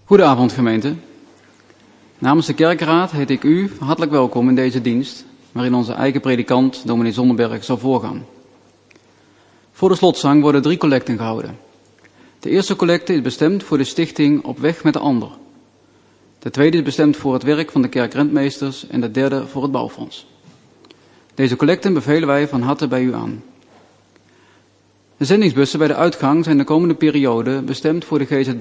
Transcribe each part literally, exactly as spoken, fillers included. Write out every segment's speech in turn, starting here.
Goedenavond gemeente. Namens de kerkraad heet ik u hartelijk welkom in deze dienst, waarin onze eigen predikant, dominee Zonneberg, zal voorgaan. Voor de slotzang worden drie collecten gehouden. De eerste collecte is bestemd voor de stichting Op Weg met de Ander. De tweede is bestemd voor het werk van de kerkrentmeesters en de derde voor het bouwfonds. Deze collecten bevelen wij van harte bij u aan. De zendingsbussen bij de uitgang zijn de komende periode bestemd voor de G Z B.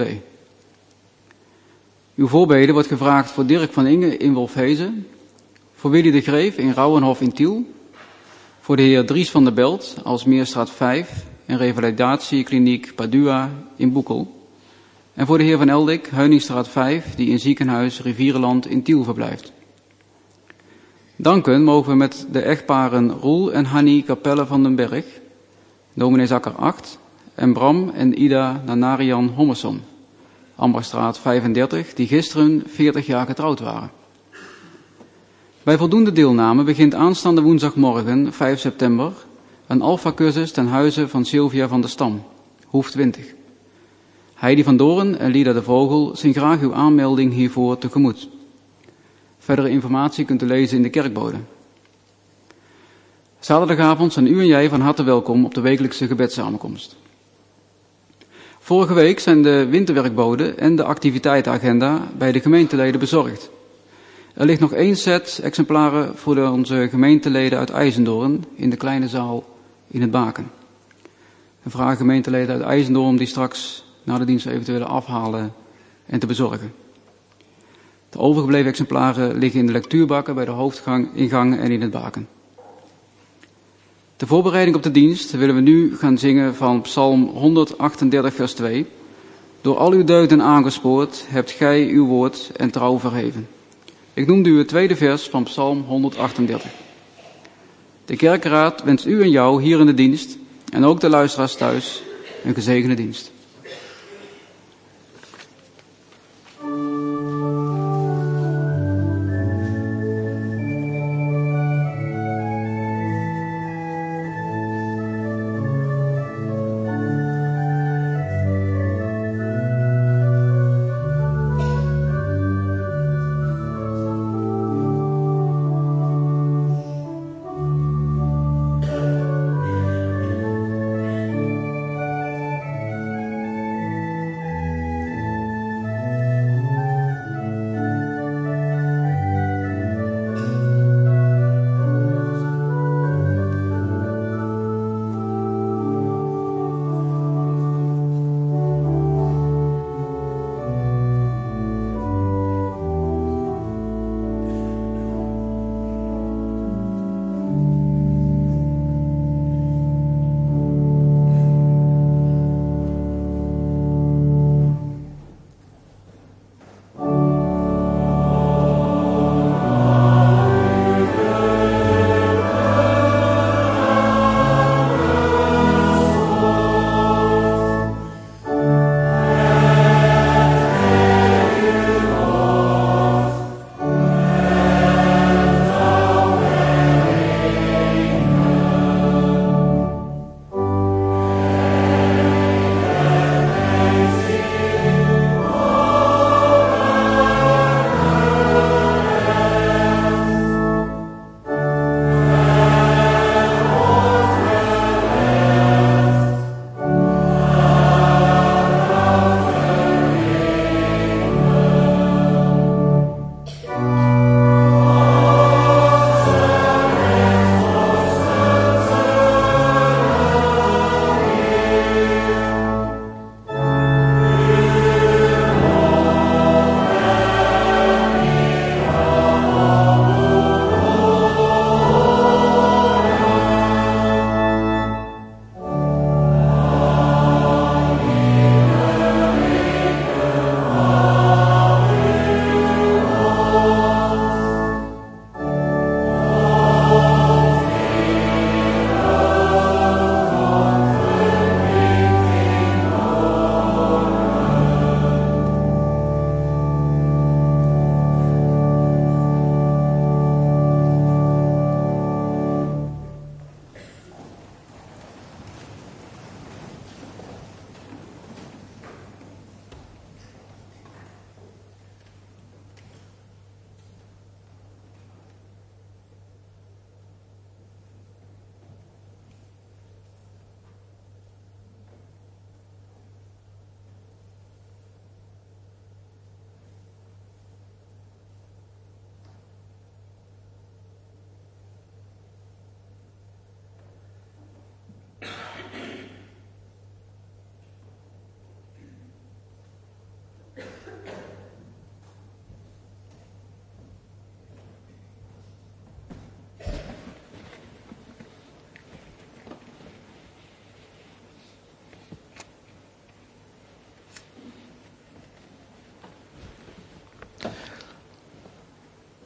Uw voorbeden wordt gevraagd voor Dirk van Inge in Wolfhezen, voor Willy de Greef in Rauwenhof in Tiel, voor de heer Dries van der Belt als Meerstraat vijf en Revalidatiekliniek Padua in Boekel, en voor de heer van Eldik, Heuningstraat vijf, die in ziekenhuis Rivierenland in Tiel verblijft. Danken mogen we met de echtparen Roel en Hannie Capelle van den Berg, dominee Zakker acht, en Bram en Ida Nanarian Hommerson, Amberstraat vijfendertig, die gisteren veertig jaar getrouwd waren. Bij voldoende deelname begint aanstaande woensdagmorgen, vijf september, een alfacursus ten huize van Sylvia van der Stam, Hoef twintig. Heidi van Doorn en Lida de Vogel zien graag uw aanmelding hiervoor tegemoet. Verdere informatie kunt u lezen in de kerkbode. Zaterdagavond zijn u en jij van harte welkom op de wekelijkse gebedssamenkomst. Vorige week zijn de winterwerkboden en de activiteitenagenda bij de gemeenteleden bezorgd. Er ligt nog één set exemplaren voor de, onze gemeenteleden uit IJzendoorn in de kleine zaal in het Baken. We vragen gemeenteleden uit IJzendoorn om die straks na de dienst eventueel afhalen en te bezorgen. De overgebleven exemplaren liggen in de lectuurbakken bij de hoofdingang en in het Baken. Ter voorbereiding op de dienst willen we nu gaan zingen van Psalm honderdachtendertig vers twee. Door al uw deugden aangespoord hebt gij uw woord en trouw verheven. Ik noemde u het tweede vers van Psalm honderdachtendertig. De kerkraad wenst u en jou hier in de dienst en ook de luisteraars thuis een gezegende dienst.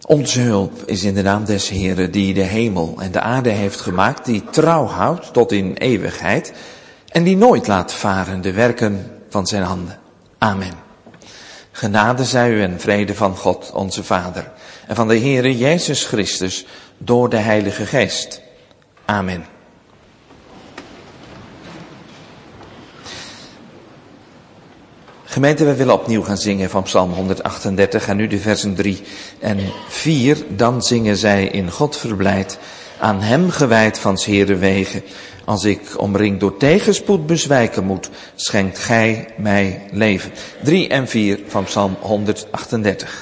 Onze hulp is in de naam des Heeren, die de hemel en de aarde heeft gemaakt, die trouw houdt tot in eeuwigheid en die nooit laat varen de werken van zijn handen. Amen. Genade zij u en vrede van God, onze Vader, en van de Heere Jezus Christus, door de Heilige Geest. Amen. Gemeente, we willen opnieuw gaan zingen van Psalm honderdachtendertig en nu de versen drie en vier. Dan zingen zij in God verblijd, aan hem gewijd van 's Heeren wegen. Als ik omringd door tegenspoed bezwijken moet, schenkt gij mij leven. drie en vier van Psalm honderdachtendertig.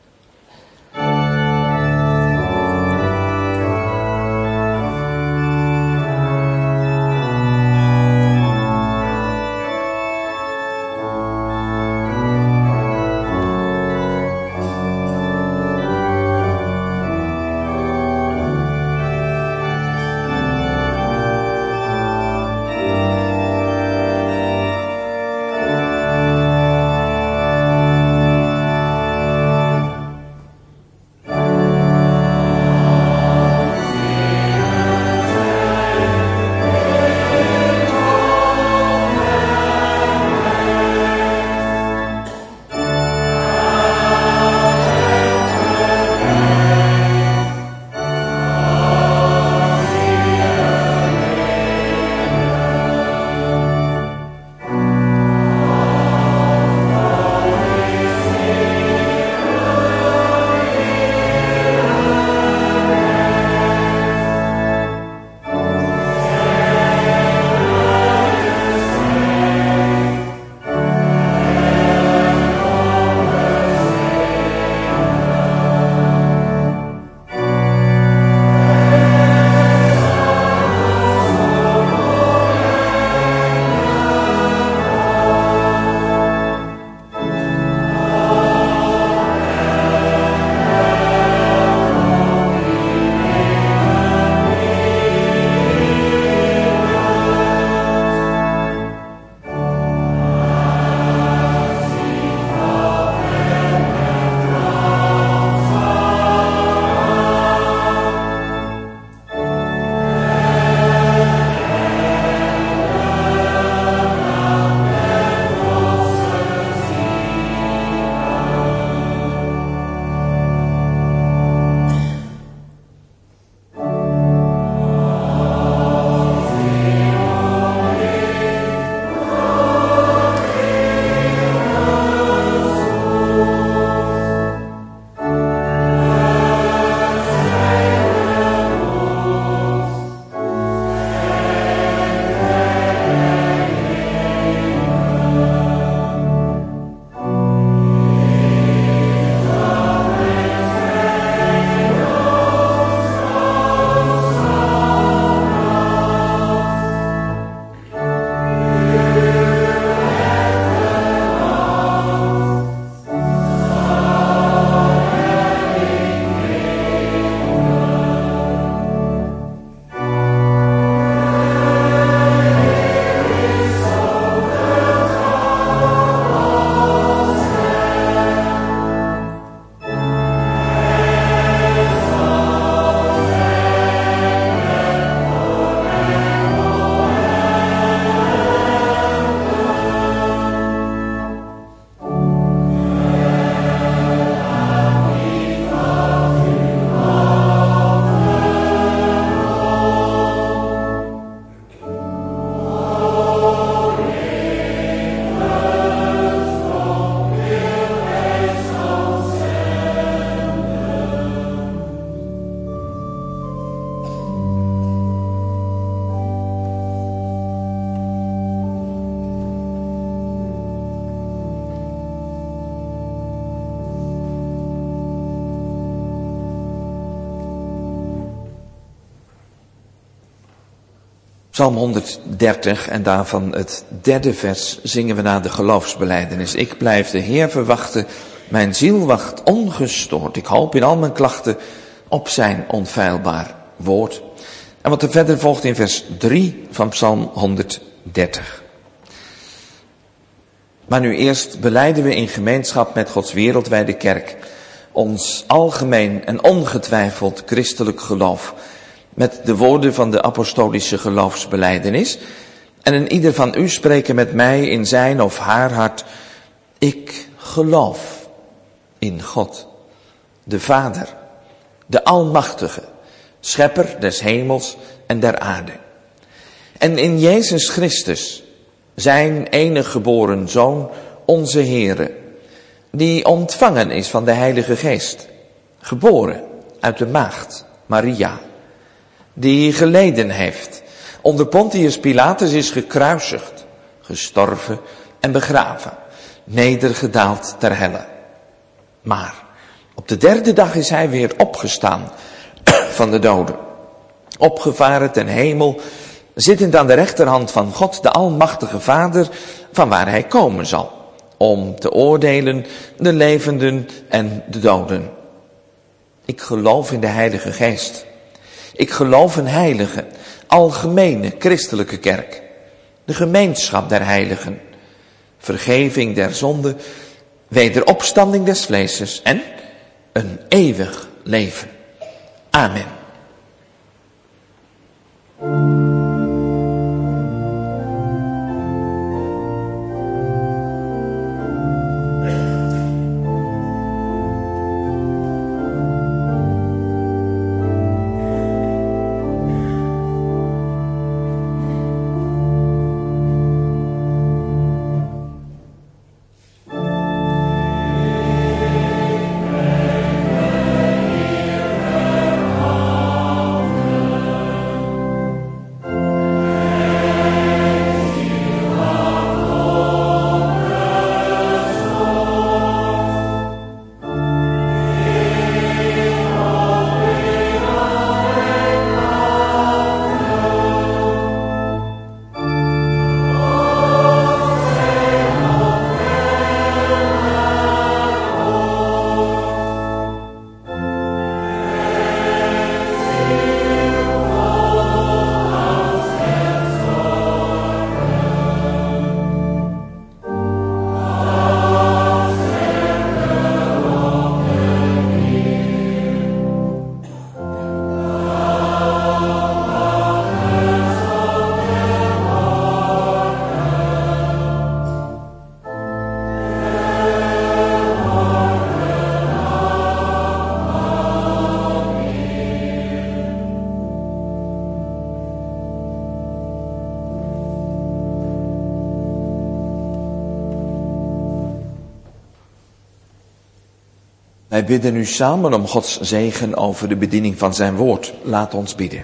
Psalm honderddertig en daarvan het derde vers zingen we na de geloofsbelijdenis. Ik blijf de Heer verwachten, mijn ziel wacht ongestoord. Ik hoop in al mijn klachten op zijn onfeilbaar woord. En wat er verder volgt in vers drie van Psalm honderddertig. Maar nu eerst belijden we in gemeenschap met Gods wereldwijde kerk ons algemeen en ongetwijfeld christelijk geloof met de woorden van de apostolische geloofsbelijdenis. En in ieder van u spreken met mij in zijn of haar hart: ik geloof in God, de Vader, de Almachtige, Schepper des hemels en der aarde. En in Jezus Christus, zijn enige geboren Zoon, onze Heere, die ontvangen is van de Heilige Geest, geboren uit de maagd Maria, die geleden heeft, onder Pontius Pilatus is gekruisigd, gestorven en begraven, nedergedaald ter helle. Maar op de derde dag is hij weer opgestaan van de doden, opgevaren ten hemel, zittend aan de rechterhand van God, de Almachtige Vader, van waar hij komen zal, om te oordelen de levenden en de doden. Ik geloof in de Heilige Geest. Ik geloof in heilige, algemene christelijke kerk, de gemeenschap der heiligen, vergeving der zonde, wederopstanding des vleeses en een eeuwig leven. Amen. Wij bidden u samen om Gods zegen over de bediening van zijn woord. Laat ons bidden.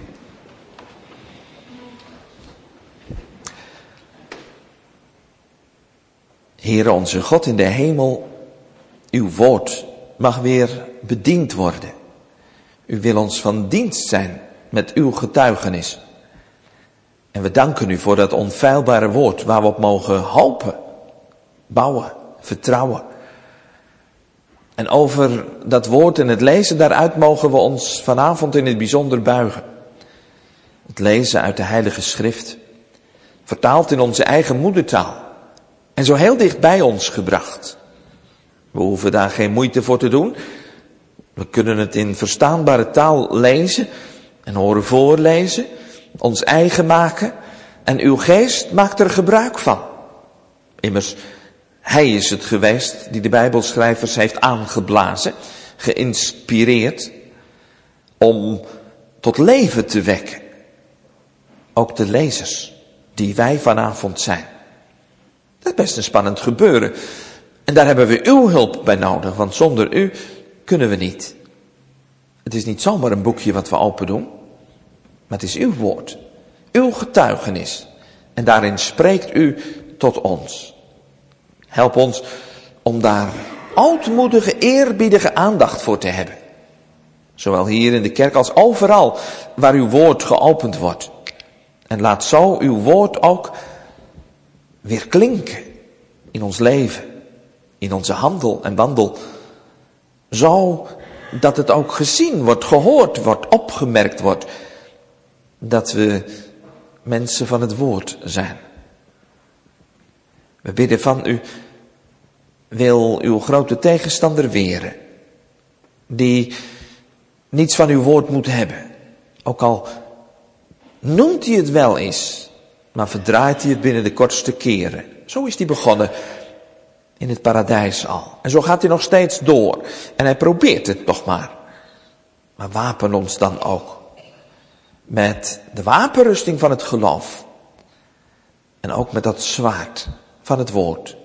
Heere onze God in de hemel, uw woord mag weer bediend worden. U wil ons van dienst zijn met uw getuigenis. En we danken u voor dat onfeilbare woord waar we op mogen hopen, bouwen, vertrouwen. En over dat woord en het lezen daaruit mogen we ons vanavond in het bijzonder buigen. Het lezen uit de Heilige Schrift, vertaald in onze eigen moedertaal en zo heel dicht bij ons gebracht. We hoeven daar geen moeite voor te doen. We kunnen het in verstaanbare taal lezen en horen voorlezen, ons eigen maken en uw geest maakt er gebruik van. Immers, hij is het geweest die de Bijbelschrijvers heeft aangeblazen, geïnspireerd, om tot leven te wekken. Ook de lezers, die wij vanavond zijn. Dat is best een spannend gebeuren. En daar hebben we uw hulp bij nodig, want zonder u kunnen we niet. Het is niet zomaar een boekje wat we open doen, maar het is uw woord, uw getuigenis. En daarin spreekt u tot ons. Help ons om daar ootmoedige, eerbiedige aandacht voor te hebben. Zowel hier in de kerk als overal waar uw woord geopend wordt. En laat zo uw woord ook weer klinken in ons leven, in onze handel en wandel. Zo dat het ook gezien wordt, gehoord wordt, opgemerkt wordt. Dat we mensen van het woord zijn. We bidden van u, wil uw grote tegenstander weren. die niets van uw woord moet hebben. Ook al noemt hij het wel eens, maar verdraait hij het binnen de kortste keren. Zo is hij begonnen in het paradijs al. En zo gaat hij nog steeds door. En hij probeert het nog maar. Maar wapen ons dan ook met de wapenrusting van het geloof. En ook met dat zwaard van het woord.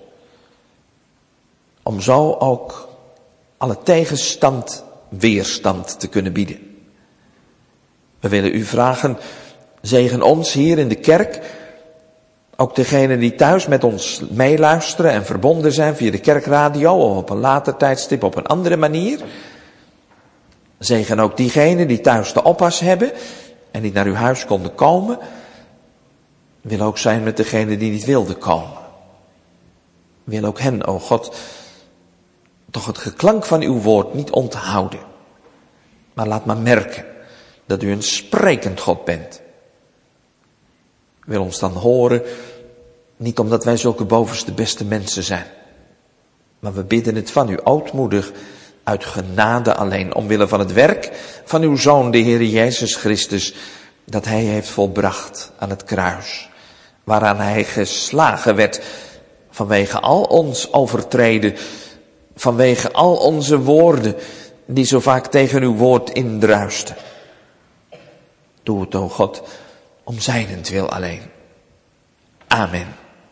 Om zo ook alle tegenstand weerstand te kunnen bieden. We willen u vragen, zegen ons hier in de kerk. Ook degenen die thuis met ons meeluisteren en verbonden zijn via de kerkradio of op een later tijdstip op een andere manier. Zegen ook diegenen die thuis de oppas hebben en niet naar uw huis konden komen. Wil ook zijn met degenen die niet wilden komen. Wil ook hen, o God, toch het geklank van uw woord niet onthouden. Maar laat maar merken dat u een sprekend God bent. Wil ons dan horen, niet omdat wij zulke bovenste beste mensen zijn. Maar we bidden het van u ootmoedig, uit genade alleen, omwille van het werk van uw Zoon, de Heer Jezus Christus, dat hij heeft volbracht aan het kruis. Waaraan hij geslagen werd vanwege al ons overtreden, vanwege al onze woorden die zo vaak tegen uw woord indruisten. Doe het, o God, om zijnentwil alleen. Amen.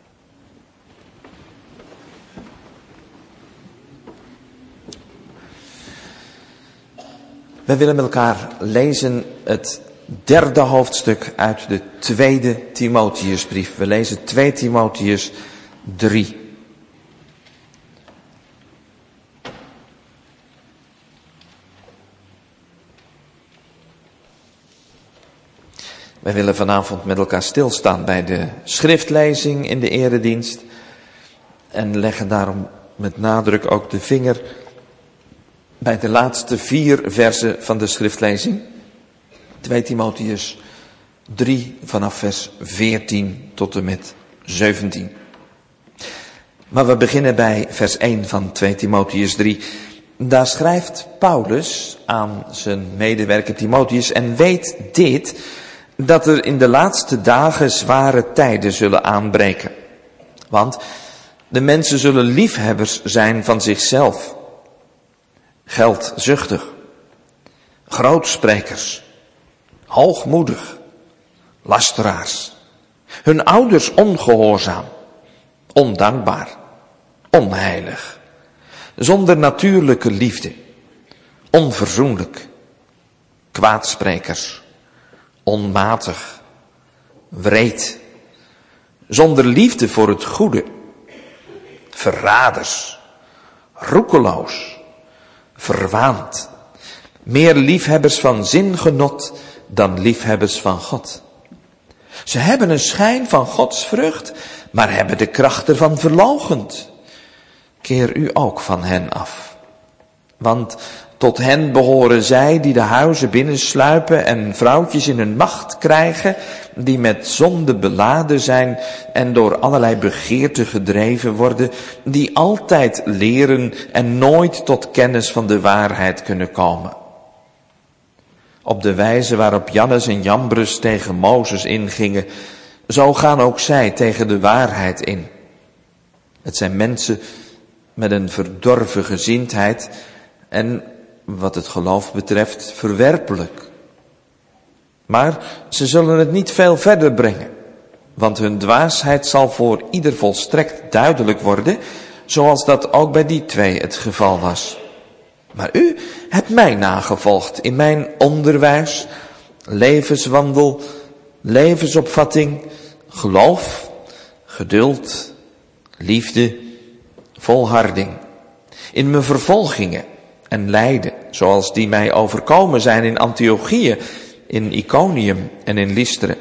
We willen met elkaar lezen het derde hoofdstuk uit de tweede Timotheusbrief. We lezen twee Timotheus drie. Wij willen vanavond met elkaar stilstaan bij de schriftlezing in de eredienst. En leggen daarom met nadruk ook de vinger bij de laatste vier versen van de schriftlezing. twee Timotheus drie vanaf vers veertien tot en met zeventien. Maar we beginnen bij vers één van twee Timotheus drie. Daar schrijft Paulus aan zijn medewerker Timotheus: en weet dit, dat er in de laatste dagen zware tijden zullen aanbreken. Want de mensen zullen liefhebbers zijn van zichzelf, geldzuchtig, grootsprekers, hoogmoedig, lasteraars, hun ouders ongehoorzaam, ondankbaar, onheilig, zonder natuurlijke liefde, onverzoenlijk, kwaadsprekers, onmatig, wreed, zonder liefde voor het goede, verraders, roekeloos, verwaand, meer liefhebbers van zingenot dan liefhebbers van God. Ze hebben een schijn van Gods vrucht, maar hebben de kracht ervan verloochend. Keer u ook van hen af. Want tot hen behoren zij die de huizen binnensluipen en vrouwtjes in hun macht krijgen, die met zonde beladen zijn en door allerlei begeerten gedreven worden, die altijd leren en nooit tot kennis van de waarheid kunnen komen. Op de wijze waarop Jannes en Jambres tegen Mozes ingingen, zo gaan ook zij tegen de waarheid in. Het zijn mensen met een verdorven gezindheid en, wat het geloof betreft, verwerpelijk. Maar ze zullen het niet veel verder brengen, want hun dwaasheid zal voor ieder volstrekt duidelijk worden, zoals dat ook bij die twee het geval was. Maar u hebt mij nagevolgd in mijn onderwijs, levenswandel, levensopvatting, geloof, geduld, liefde, volharding, in mijn vervolgingen en lijden, zoals die mij overkomen zijn in Antiochië, in Iconium en in Lystra.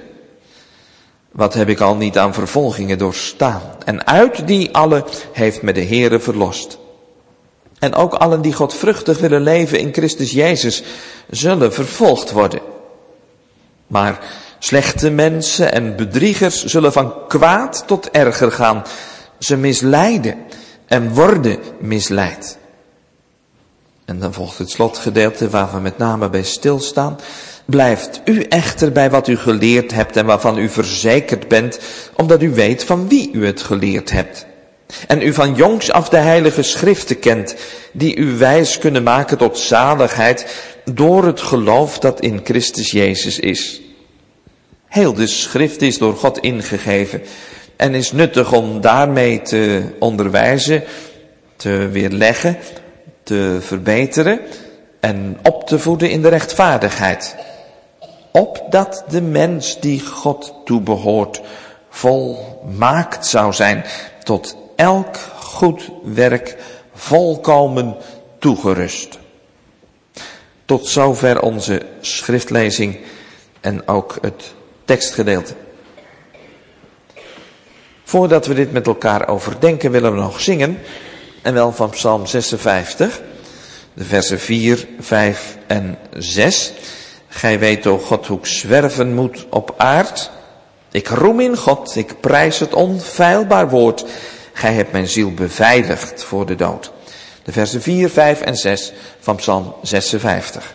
Wat heb ik al niet aan vervolgingen doorstaan? En uit die alle heeft me de Heere verlost. En ook allen die godvruchtig willen leven in Christus Jezus, zullen vervolgd worden. Maar slechte mensen en bedriegers zullen van kwaad tot erger gaan. Ze misleiden en worden misleid. En dan volgt het slotgedeelte waar we met name bij stilstaan. Blijft u echter bij wat u geleerd hebt en waarvan u verzekerd bent, omdat u weet van wie u het geleerd hebt. En u van jongs af de heilige schriften kent, die u wijs kunnen maken tot zaligheid door het geloof dat in Christus Jezus is. Heel de schrift is door God ingegeven en is nuttig om daarmee te onderwijzen, te weerleggen, te verbeteren en op te voeden in de rechtvaardigheid. Opdat de mens die God toebehoort volmaakt zou zijn, tot elk goed werk volkomen toegerust. Tot zover onze schriftlezing en ook het tekstgedeelte. Voordat we dit met elkaar overdenken, willen we nog zingen, en wel van Psalm zesenvijftig, de versen vier, vijf en zes. Gij weet, o God, hoe ik zwerven moet op aard. Ik roem in God, ik prijs het onfeilbaar woord. Gij hebt mijn ziel beveiligd voor de dood. De versen vier, vijf en zes van Psalm zesenvijftig.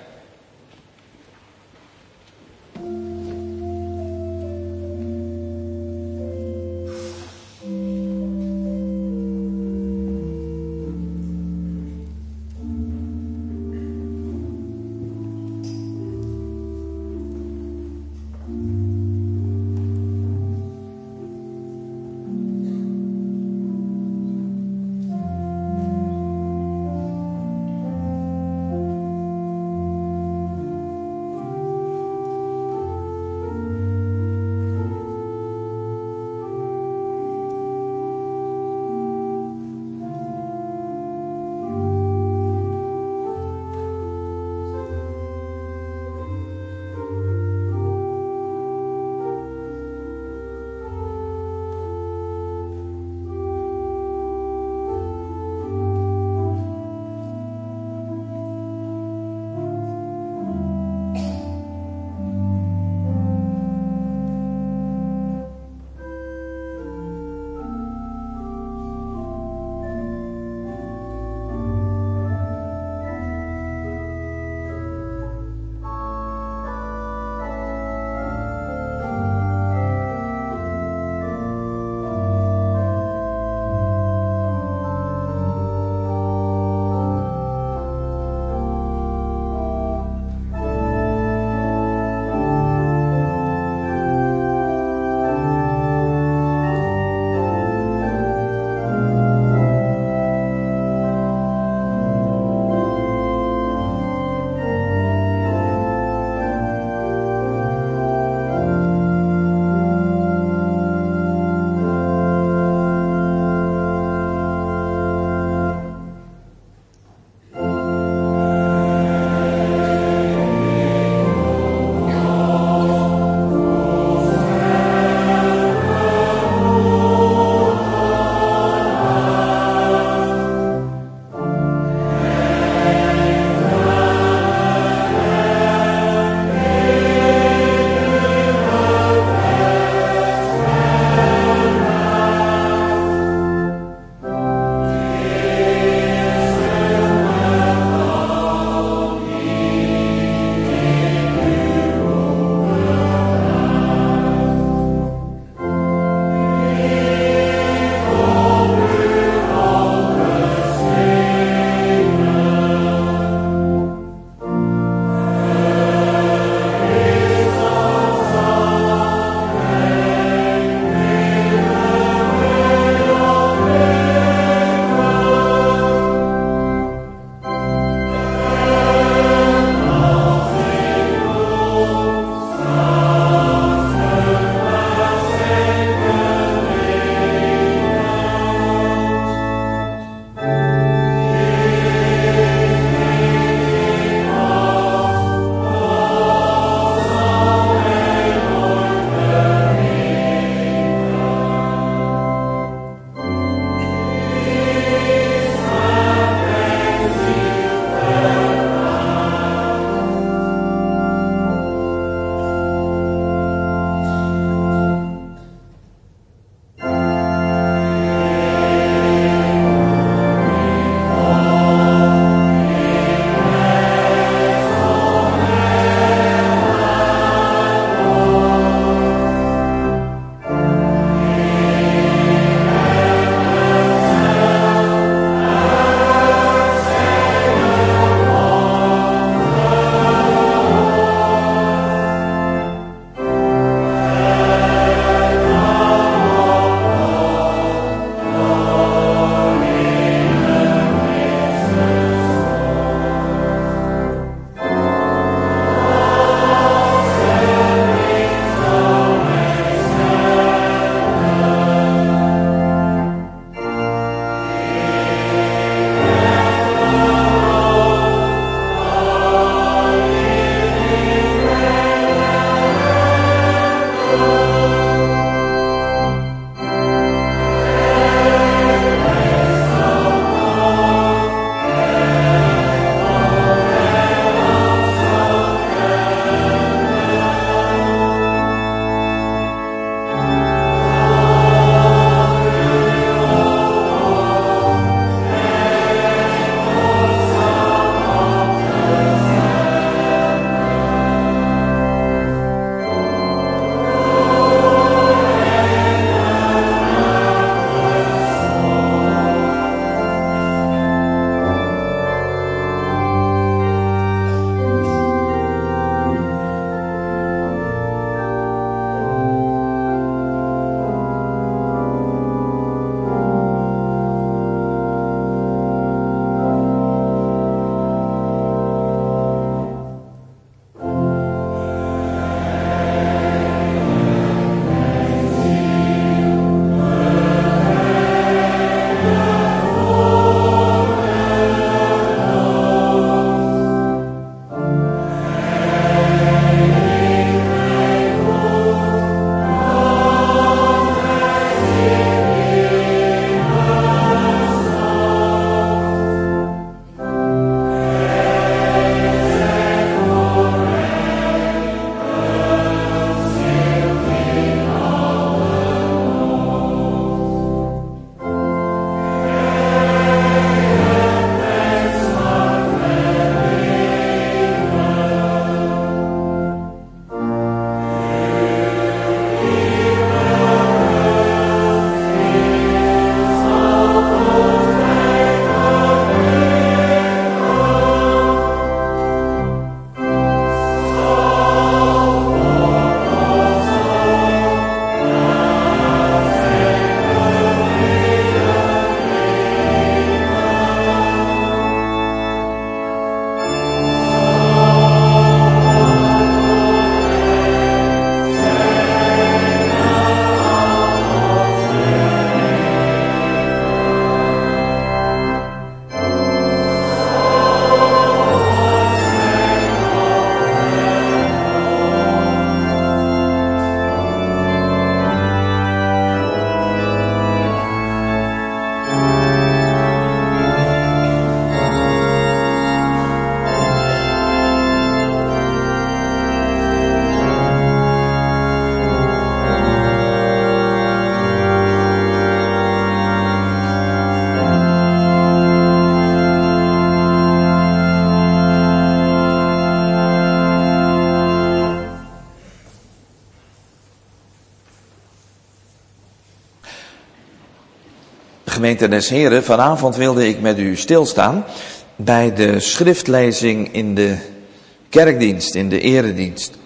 gemeente des Heren, vanavond wilde ik met u stilstaan bij de schriftlezing in de kerkdienst, in de eredienst.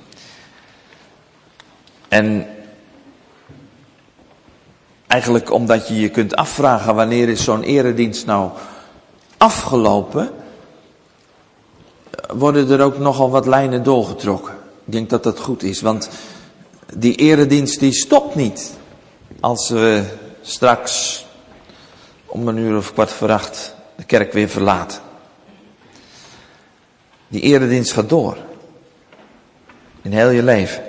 En eigenlijk omdat je je kunt afvragen wanneer is zo'n eredienst nou afgelopen, worden er ook nogal wat lijnen doorgetrokken. Ik denk dat dat goed is, want die eredienst die stopt niet als we straks om een uur of kwart voor acht de kerk weer verlaten. Die eredienst gaat door. In heel je leven.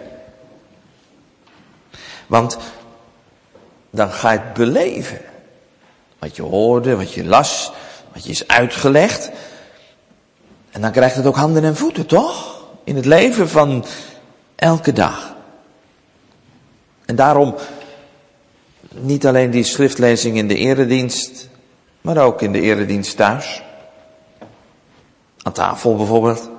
Want dan ga je het beleven. Wat je hoorde, wat je las, wat je is uitgelegd. En dan krijgt het ook handen en voeten, toch? In het leven van elke dag. En daarom niet alleen die schriftlezing in de eredienst, maar ook in de eredienst thuis. Aan tafel bijvoorbeeld.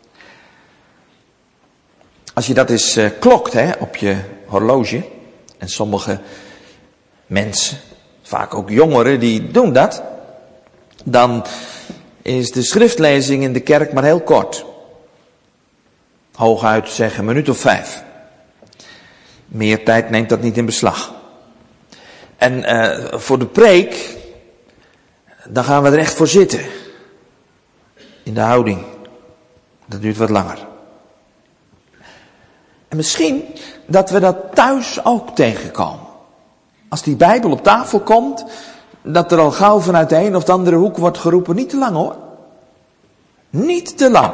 Als je dat eens uh, klokt hè, op je horloge. En sommige mensen, vaak ook jongeren, die doen dat. Dan is de schriftlezing in de kerk maar heel kort. Hooguit zeggen een minuut of vijf. Meer tijd neemt dat niet in beslag. En uh, voor de preek, dan gaan we er echt voor zitten. In de houding. Dat duurt wat langer. En misschien dat we dat thuis ook tegenkomen. Als die Bijbel op tafel komt, dat er al gauw vanuit de een of de andere hoek wordt geroepen, niet te lang hoor. Niet te lang.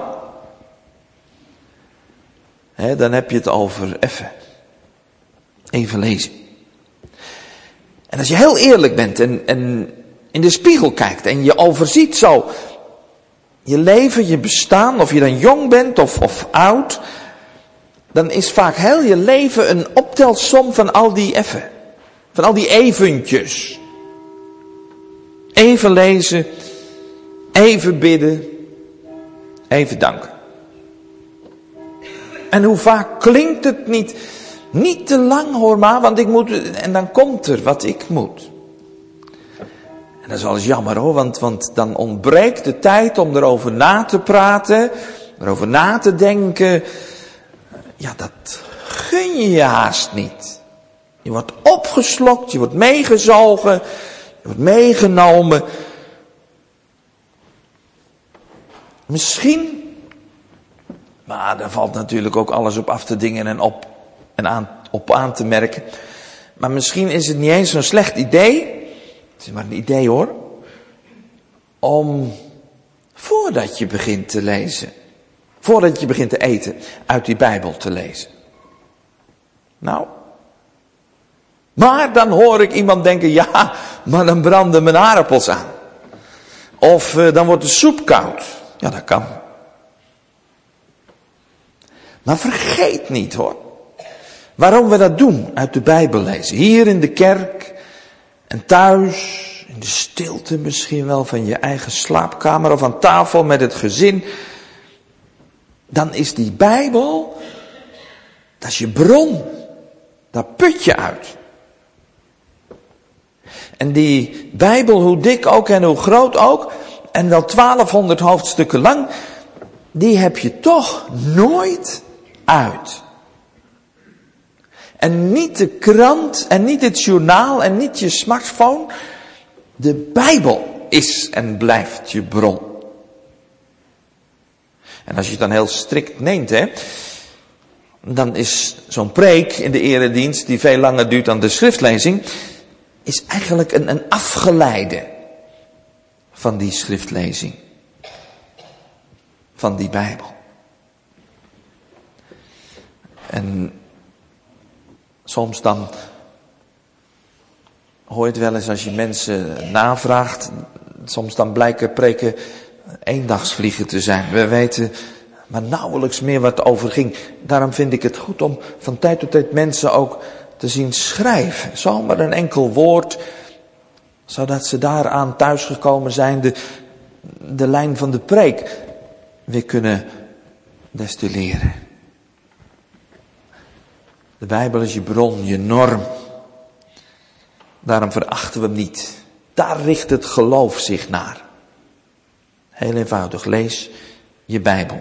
He, dan heb je het over even. Even lezen. En als je heel eerlijk bent en, en in de spiegel kijkt en je overziet zo je leven, je bestaan, of je dan jong bent of, of oud, dan is vaak heel je leven een optelsom van al die effen. Van al die eventjes. Even lezen, even bidden, even danken. En hoe vaak klinkt het niet, niet te lang hoor maar, want ik moet, en dan komt er wat ik moet. En dat is wel eens jammer hoor, want, want dan ontbreekt de tijd om erover na te praten, erover na te denken. Ja, dat gun je je haast niet. Je wordt opgeslokt, je wordt meegezogen, je wordt meegenomen. Misschien, maar daar valt natuurlijk ook alles op af te dingen en op, en aan, op aan te merken. Maar misschien is het niet eens zo'n slecht idee, het is maar een idee hoor, om voordat je begint te lezen, voordat je begint te eten, uit die Bijbel te lezen. Nou, maar dan hoor ik iemand denken, ja, maar dan branden mijn aardappels aan. Of uh, dan wordt de soep koud. Ja, dat kan. Maar vergeet niet hoor, waarom we dat doen, uit de Bijbel lezen. Hier in de kerk en thuis, in de stilte misschien wel van je eigen slaapkamer of aan tafel met het gezin. Dan is die Bijbel, dat is je bron. Daar put je uit. En die Bijbel, hoe dik ook en hoe groot ook, en wel twaalfhonderd hoofdstukken lang, die heb je toch nooit uit. En niet de krant en niet het journaal en niet je smartphone. De Bijbel is en blijft je bron. En als je het dan heel strikt neemt, hè, dan is zo'n preek in de eredienst, die veel langer duurt dan de schriftlezing, is eigenlijk een, een afgeleide van die schriftlezing. Van die Bijbel. En soms dan hoor je het wel eens als je mensen navraagt, soms dan blijken preken eendagsvliegen te zijn. We weten maar nauwelijks meer wat er over ging. Daarom vind ik het goed om van tijd tot tijd mensen ook te zien schrijven. Zomaar een enkel woord, zodat ze daaraan thuisgekomen zijn, de, de lijn van de preek weer kunnen destilleren. De Bijbel is je bron, je norm. Daarom verachten we hem niet. Daar richt het geloof zich naar. Heel eenvoudig, lees je Bijbel.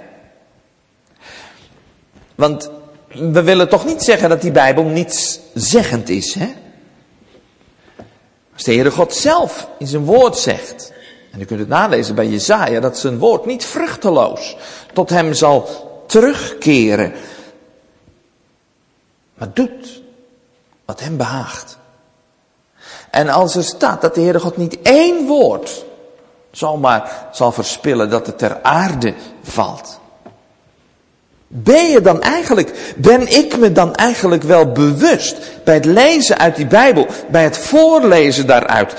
Want we willen toch niet zeggen dat die Bijbel niets zeggend is, hè? Als de Heere God zelf in zijn woord zegt, en u kunt het nalezen bij Jesaja, dat zijn woord niet vruchteloos tot hem zal terugkeren, maar doet wat hem behaagt. En als er staat dat de Heere God niet één woord zomaar zal verspillen, dat het ter aarde valt. Ben je dan eigenlijk, ben ik me dan eigenlijk wel bewust bij het lezen uit die Bijbel, bij het voorlezen daaruit,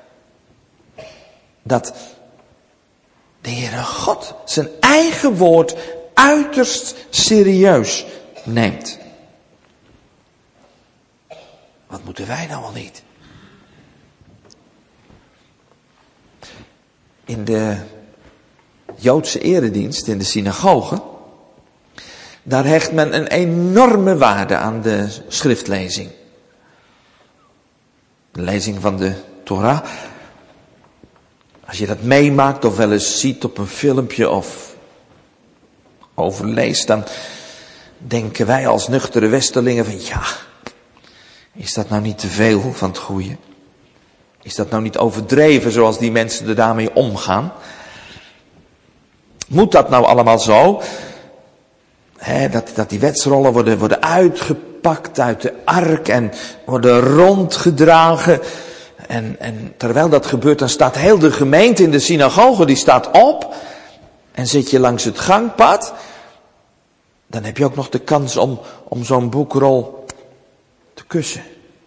dat de Heere God zijn eigen woord uiterst serieus neemt. Wat moeten wij nou al niet? In de Joodse eredienst, in de synagoge, daar hecht men een enorme waarde aan de schriftlezing. De lezing van de Torah. Als je dat meemaakt of wel eens ziet op een filmpje of overleest, dan denken wij als nuchtere westerlingen van ja, is dat nou niet te veel van het goede? Is dat nou niet overdreven zoals die mensen er daarmee omgaan? Moet dat nou allemaal zo? He, dat, dat die wetsrollen worden, worden uitgepakt uit de ark en worden rondgedragen. En, en terwijl dat gebeurt, dan staat heel de gemeente in de synagoge, die staat op. En zit je langs het gangpad, dan heb je ook nog de kans om, om zo'n boekrol te kussen.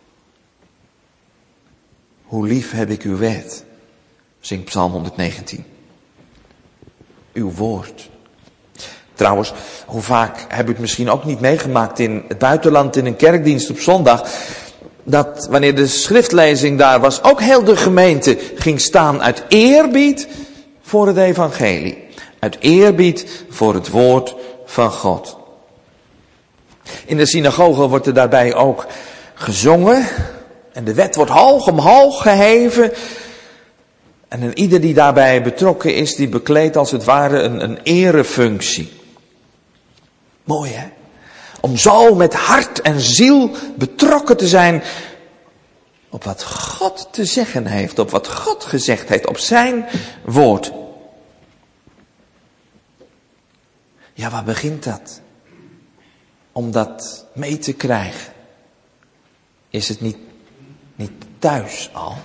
Hoe lief heb ik uw wet, zingt Psalm honderdnegentien. Uw woord. Trouwens, hoe vaak heb ik het misschien ook niet meegemaakt in het buitenland, in een kerkdienst op zondag, dat wanneer de schriftlezing daar was, ook heel de gemeente ging staan uit eerbied voor het evangelie. Uit eerbied voor het woord van God. In de synagoge wordt er daarbij ook gezongen. En de wet wordt hoog omhoog geheven. En een ieder die daarbij betrokken is, die bekleedt als het ware een, een erefunctie. Mooi hè? Om zo met hart en ziel betrokken te zijn op wat God te zeggen heeft. Op wat God gezegd heeft. Op zijn woord. Ja, waar begint dat? Om dat mee te krijgen. Is het niet, niet thuis al?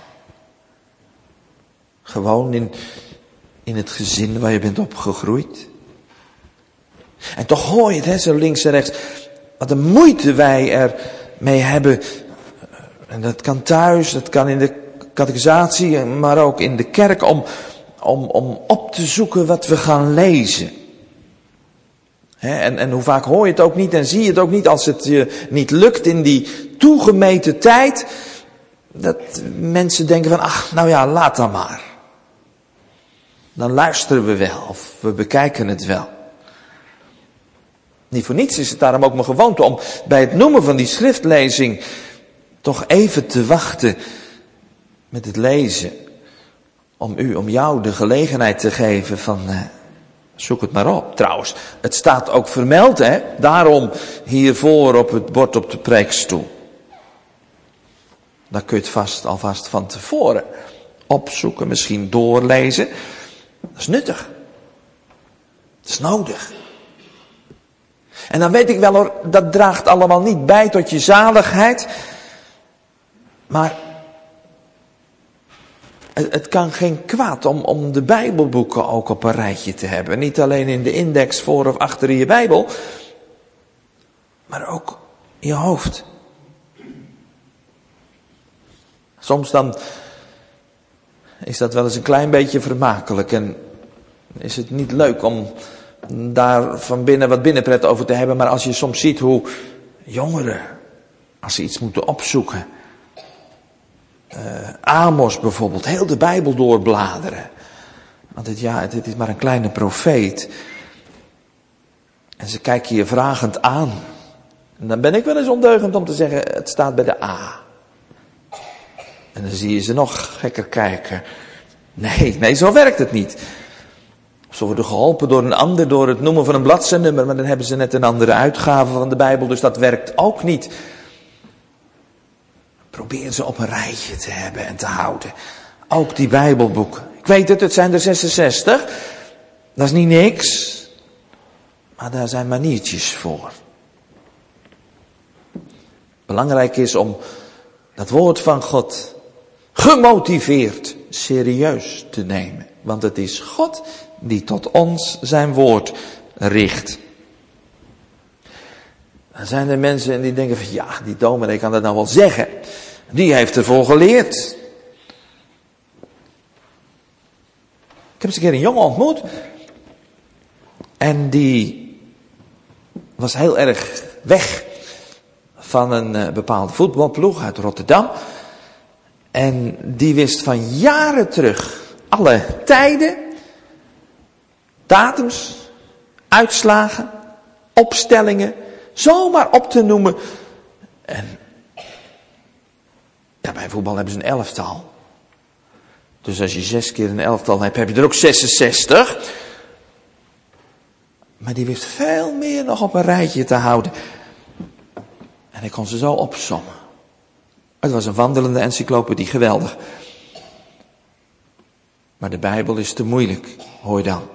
Gewoon in, in het gezin waar je bent opgegroeid. En toch hoor je het, hè, zo links en rechts. Wat een moeite wij er mee hebben. En dat kan thuis, dat kan in de catechisatie, maar ook in de kerk. Om, om, om op te zoeken wat we gaan lezen. He, en, en hoe vaak hoor je het ook niet en zie je het ook niet als het je niet lukt in die toegemeten tijd. Dat mensen denken van, ach, nou ja, laat dan maar. Dan luisteren we wel of we bekijken het wel. Niet voor niets is het daarom ook mijn gewoonte om bij het noemen van die schriftlezing toch even te wachten met het lezen. Om u, om jou de gelegenheid te geven van, uh, zoek het maar op. Trouwens, het staat ook vermeld, hè. Daarom hiervoor op het bord op de preekstoel. Dan kun je het vast, alvast van tevoren opzoeken, misschien doorlezen. Dat is nuttig. Dat is nodig. En dan weet ik wel hoor, dat draagt allemaal niet bij tot je zaligheid. Maar het, het kan geen kwaad om, om de Bijbelboeken ook op een rijtje te hebben. Niet alleen in de index voor of achter in je Bijbel. Maar ook in je hoofd. Soms dan is dat wel eens een klein beetje vermakelijk. En is het niet leuk om daar van binnen wat binnenpret over te hebben. Maar als je soms ziet hoe jongeren, als ze iets moeten opzoeken. Uh, Amos bijvoorbeeld, heel de Bijbel doorbladeren. Want het, ja, het, het is maar een kleine profeet. En ze kijken je vragend aan. En dan ben ik wel eens ondeugend om te zeggen, het staat bij de A. En dan zie je ze nog gekker kijken. Nee, nee, zo werkt het niet. Ze worden geholpen door een ander, door het noemen van een bladzijnummer, maar dan hebben ze net een andere uitgave van de Bijbel, dus dat werkt ook niet. Probeer ze op een rijtje te hebben en te houden. Ook die Bijbelboeken. Ik weet het, het zijn er zesenzestig. Dat is niet niks. Maar daar zijn maniertjes voor. Belangrijk is om dat woord van God gemotiveerd serieus te nemen. Want het is God die tot ons zijn woord richt. Dan zijn er mensen die denken van ja, die dominee kan dat nou wel zeggen. Die heeft ervoor geleerd. Ik heb eens een keer een jongen ontmoet. En die was heel erg weg van een uh, bepaalde voetbalploeg uit Rotterdam. En die wist van jaren terug alle tijden, datums, uitslagen, opstellingen, zomaar op te noemen. En ja, bij voetbal hebben ze een elftal. Dus als je zes keer een elftal hebt, heb je er ook zesenzestig. Maar die wist veel meer nog op een rijtje te houden. En ik kon ze zo opsommen. Het was een wandelende encyclopedie, geweldig. Maar de Bijbel is te moeilijk, hoor je dan.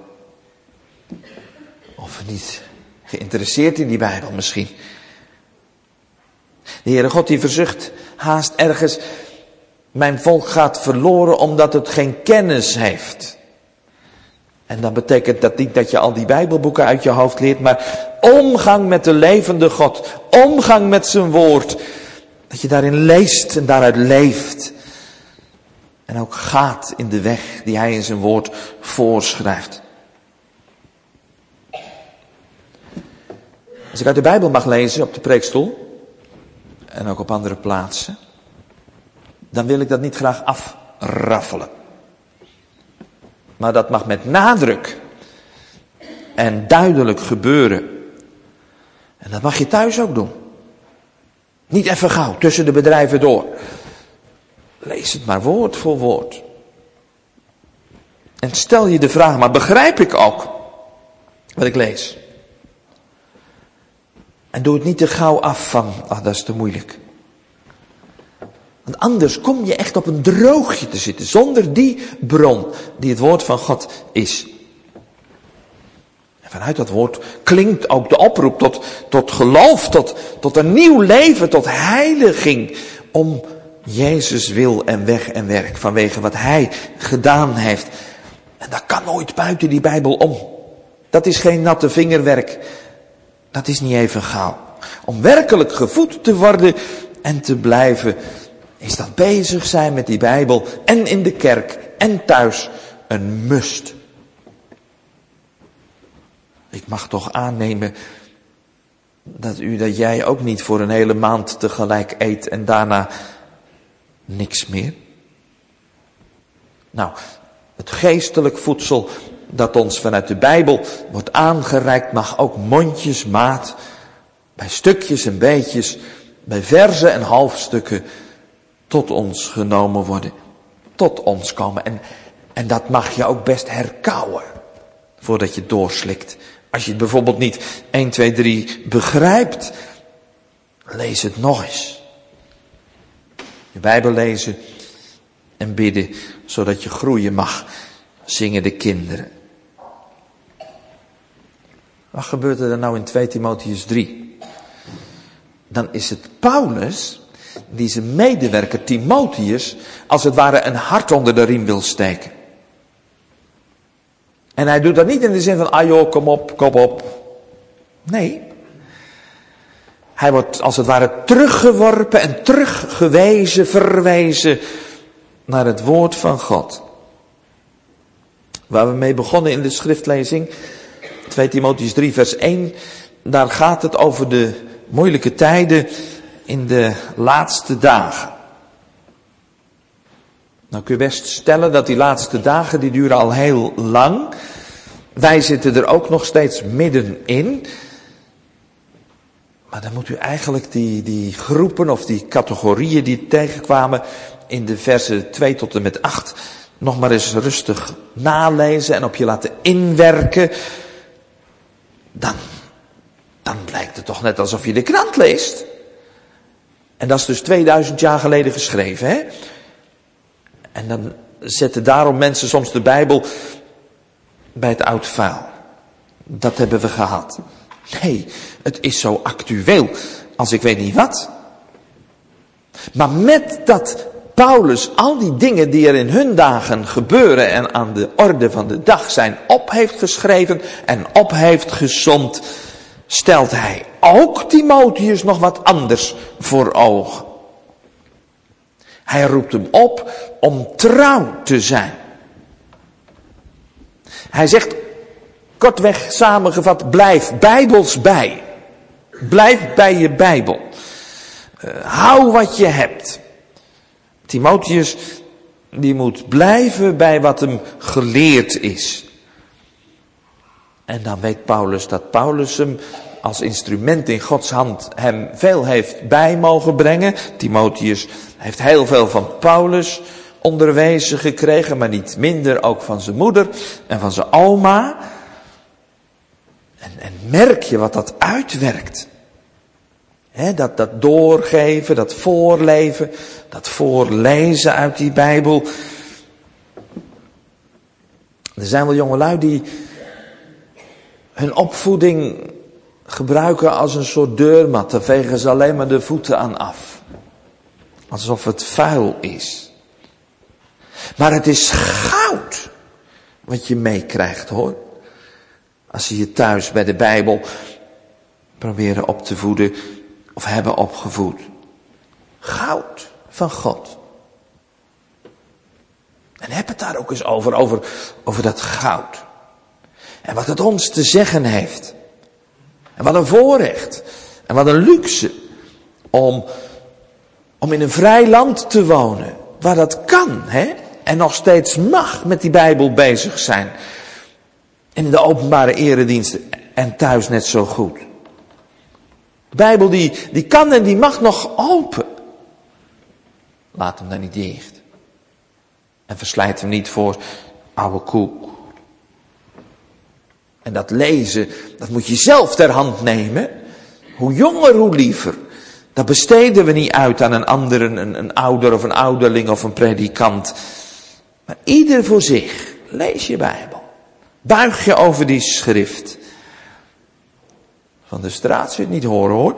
Of niet geïnteresseerd in die Bijbel misschien. De Heere God die verzucht haast ergens. Mijn volk gaat verloren omdat het geen kennis heeft. En dan betekent dat niet dat je al die Bijbelboeken uit je hoofd leert, maar omgang met de levende God, omgang met zijn woord. Dat je daarin leest en daaruit leeft. En ook gaat in de weg die hij in zijn woord voorschrijft. Als ik uit de Bijbel mag lezen op de preekstoel, en ook op andere plaatsen, dan wil ik dat niet graag afraffelen. Maar dat mag met nadruk en duidelijk gebeuren. En dat mag je thuis ook doen. Niet even gauw, tussen de bedrijven door. Lees het maar woord voor woord. En stel je de vraag, maar begrijp ik ook wat ik lees? En doe het niet te gauw af van, ach, dat is te moeilijk. Want anders kom je echt op een droogje te zitten, zonder die bron die het woord van God is. En vanuit dat woord klinkt ook de oproep tot, tot geloof, tot, tot een nieuw leven, tot heiliging. Om Jezus wil en weg en werk, vanwege wat hij gedaan heeft. En dat kan nooit buiten die Bijbel om. Dat is geen natte vingerwerk. Dat is niet even gauw. Om werkelijk gevoed te worden en te blijven, is dat bezig zijn met die Bijbel en in de kerk en thuis een must. Ik mag toch aannemen dat u, dat jij ook niet voor een hele maand tegelijk eet en daarna niks meer. Nou, het geestelijk voedsel dat ons vanuit de Bijbel wordt aangereikt mag ook mondjesmaat, bij stukjes en beetjes, bij verzen en halfstukken tot ons genomen worden. Tot ons komen. En, en dat mag je ook best herkauwen voordat je het doorslikt. Als je het bijvoorbeeld niet één, twee, drie begrijpt, lees het nog eens. De Bijbel lezen en bidden, zodat je groeien mag, zingen de kinderen. Wat gebeurt er dan nou in twee Timotheüs drie? Dan is het Paulus die zijn medewerker Timotheus als het ware een hart onder de riem wil steken. En hij doet dat niet in de zin van, ah joh, kom op, kom op. Nee. Hij wordt als het ware teruggeworpen en teruggewezen, verwezen naar het woord van God. Waar we mee begonnen in de schriftlezing, twee Timotheüs drie vers één, daar gaat het over de moeilijke tijden in de laatste dagen. Nou kun je best stellen dat die laatste dagen, die duren al heel lang. Wij zitten er ook nog steeds middenin. Maar dan moet u eigenlijk die, die groepen of die categorieën die tegenkwamen in de versen twee tot en met acht nog maar eens rustig nalezen en op je laten inwerken, dan, dan lijkt het toch net alsof je de krant leest. En dat is dus tweeduizend jaar geleden geschreven, hè? En dan zetten daarom mensen soms de Bijbel bij het oud vuil. Dat hebben we gehad. Nee, het is zo actueel als ik weet niet wat. Maar met dat Paulus al die dingen die er in hun dagen gebeuren en aan de orde van de dag zijn op heeft geschreven en op heeft gesomd, stelt hij ook Timotheus nog wat anders voor ogen. Hij roept hem op om trouw te zijn. Hij zegt, kortweg samengevat, blijf bijbels bij. Blijf bij je Bijbel. Uh, hou wat je hebt. Timotheus, die moet blijven bij wat hem geleerd is. En dan weet Paulus dat Paulus hem als instrument in Gods hand hem veel heeft bij mogen brengen. Timotheus heeft heel veel van Paulus onderwezen gekregen, maar niet minder ook van zijn moeder en van zijn oma. En, en merk je wat dat uitwerkt. He, dat, dat doorgeven, dat voorleven, dat voorlezen uit die Bijbel. Er zijn wel jongelui die hun opvoeding gebruiken als een soort deurmat. Daar vegen ze alleen maar de voeten aan af. Alsof het vuil is. Maar het is goud wat je meekrijgt, hoor. Als ze je thuis bij de Bijbel proberen op te voeden of hebben opgevoed. Goud van God. En heb het daar ook eens over, over, over dat goud. En wat het ons te zeggen heeft. En wat een voorrecht. En wat een luxe. Om, om in een vrij land te wonen. Waar dat kan, hè. En nog steeds mag met die Bijbel bezig zijn. En in de openbare erediensten. En thuis net zo goed. De Bijbel die, die kan en die mag nog open. Laat hem dan niet dicht. En verslijt hem niet voor oude koek. En dat lezen, dat moet je zelf ter hand nemen. Hoe jonger, hoe liever. Dat besteden we niet uit aan een ander, een, een ouder of een ouderling of een predikant. Maar ieder voor zich. Lees je Bijbel. Buig je over die schrift. Van de straat zul je het niet horen, hoor.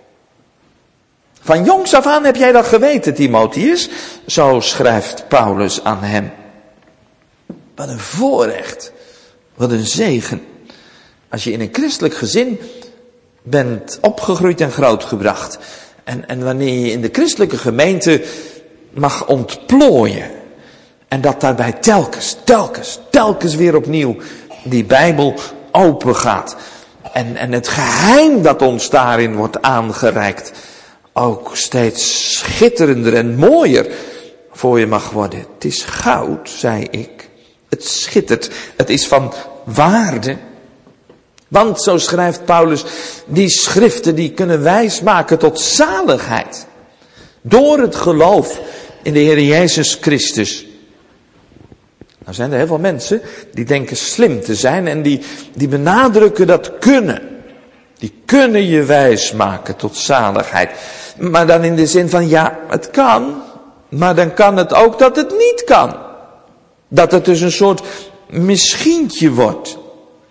Van jongs af aan heb jij dat geweten, Timotheus. Zo schrijft Paulus aan hem. Wat een voorrecht. Wat een zegen. Als je in een christelijk gezin bent opgegroeid en grootgebracht. En, en wanneer je in de christelijke gemeente mag ontplooien. En dat daarbij telkens, telkens, telkens weer opnieuw die Bijbel open gaat. En, en het geheim dat ons daarin wordt aangereikt ook steeds schitterender en mooier voor je mag worden. Het is goud, zei ik. Het schittert. Het is van waarde. Want, zo schrijft Paulus, die schriften die kunnen wijsmaken tot zaligheid. Door het geloof in de Heer Jezus Christus. Nou zijn er heel veel mensen die denken slim te zijn en die, die benadrukken dat kunnen. Die kunnen je wijsmaken tot zaligheid. Maar dan in de zin van, ja, het kan, maar dan kan het ook dat het niet kan. Dat het dus een soort misschientje wordt.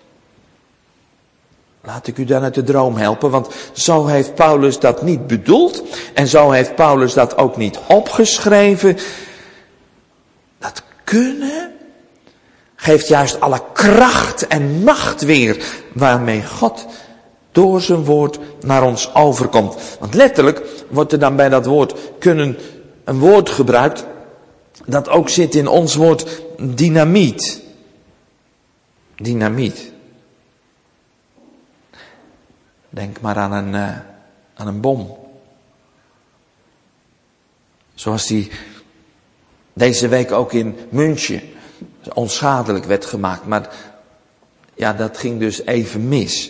Laat ik u dan uit de droom helpen, want zo heeft Paulus dat niet bedoeld. En zo heeft Paulus dat ook niet opgeschreven. Dat kunnen geeft juist alle kracht en macht weer waarmee God door zijn woord naar ons overkomt. Want letterlijk wordt er dan bij dat woord kunnen een woord gebruikt dat ook zit in ons woord dynamiet. Dynamiet. Denk maar aan een, uh, aan een bom. Zoals die deze week ook in München onschadelijk werd gemaakt. Maar ja, dat ging dus even mis.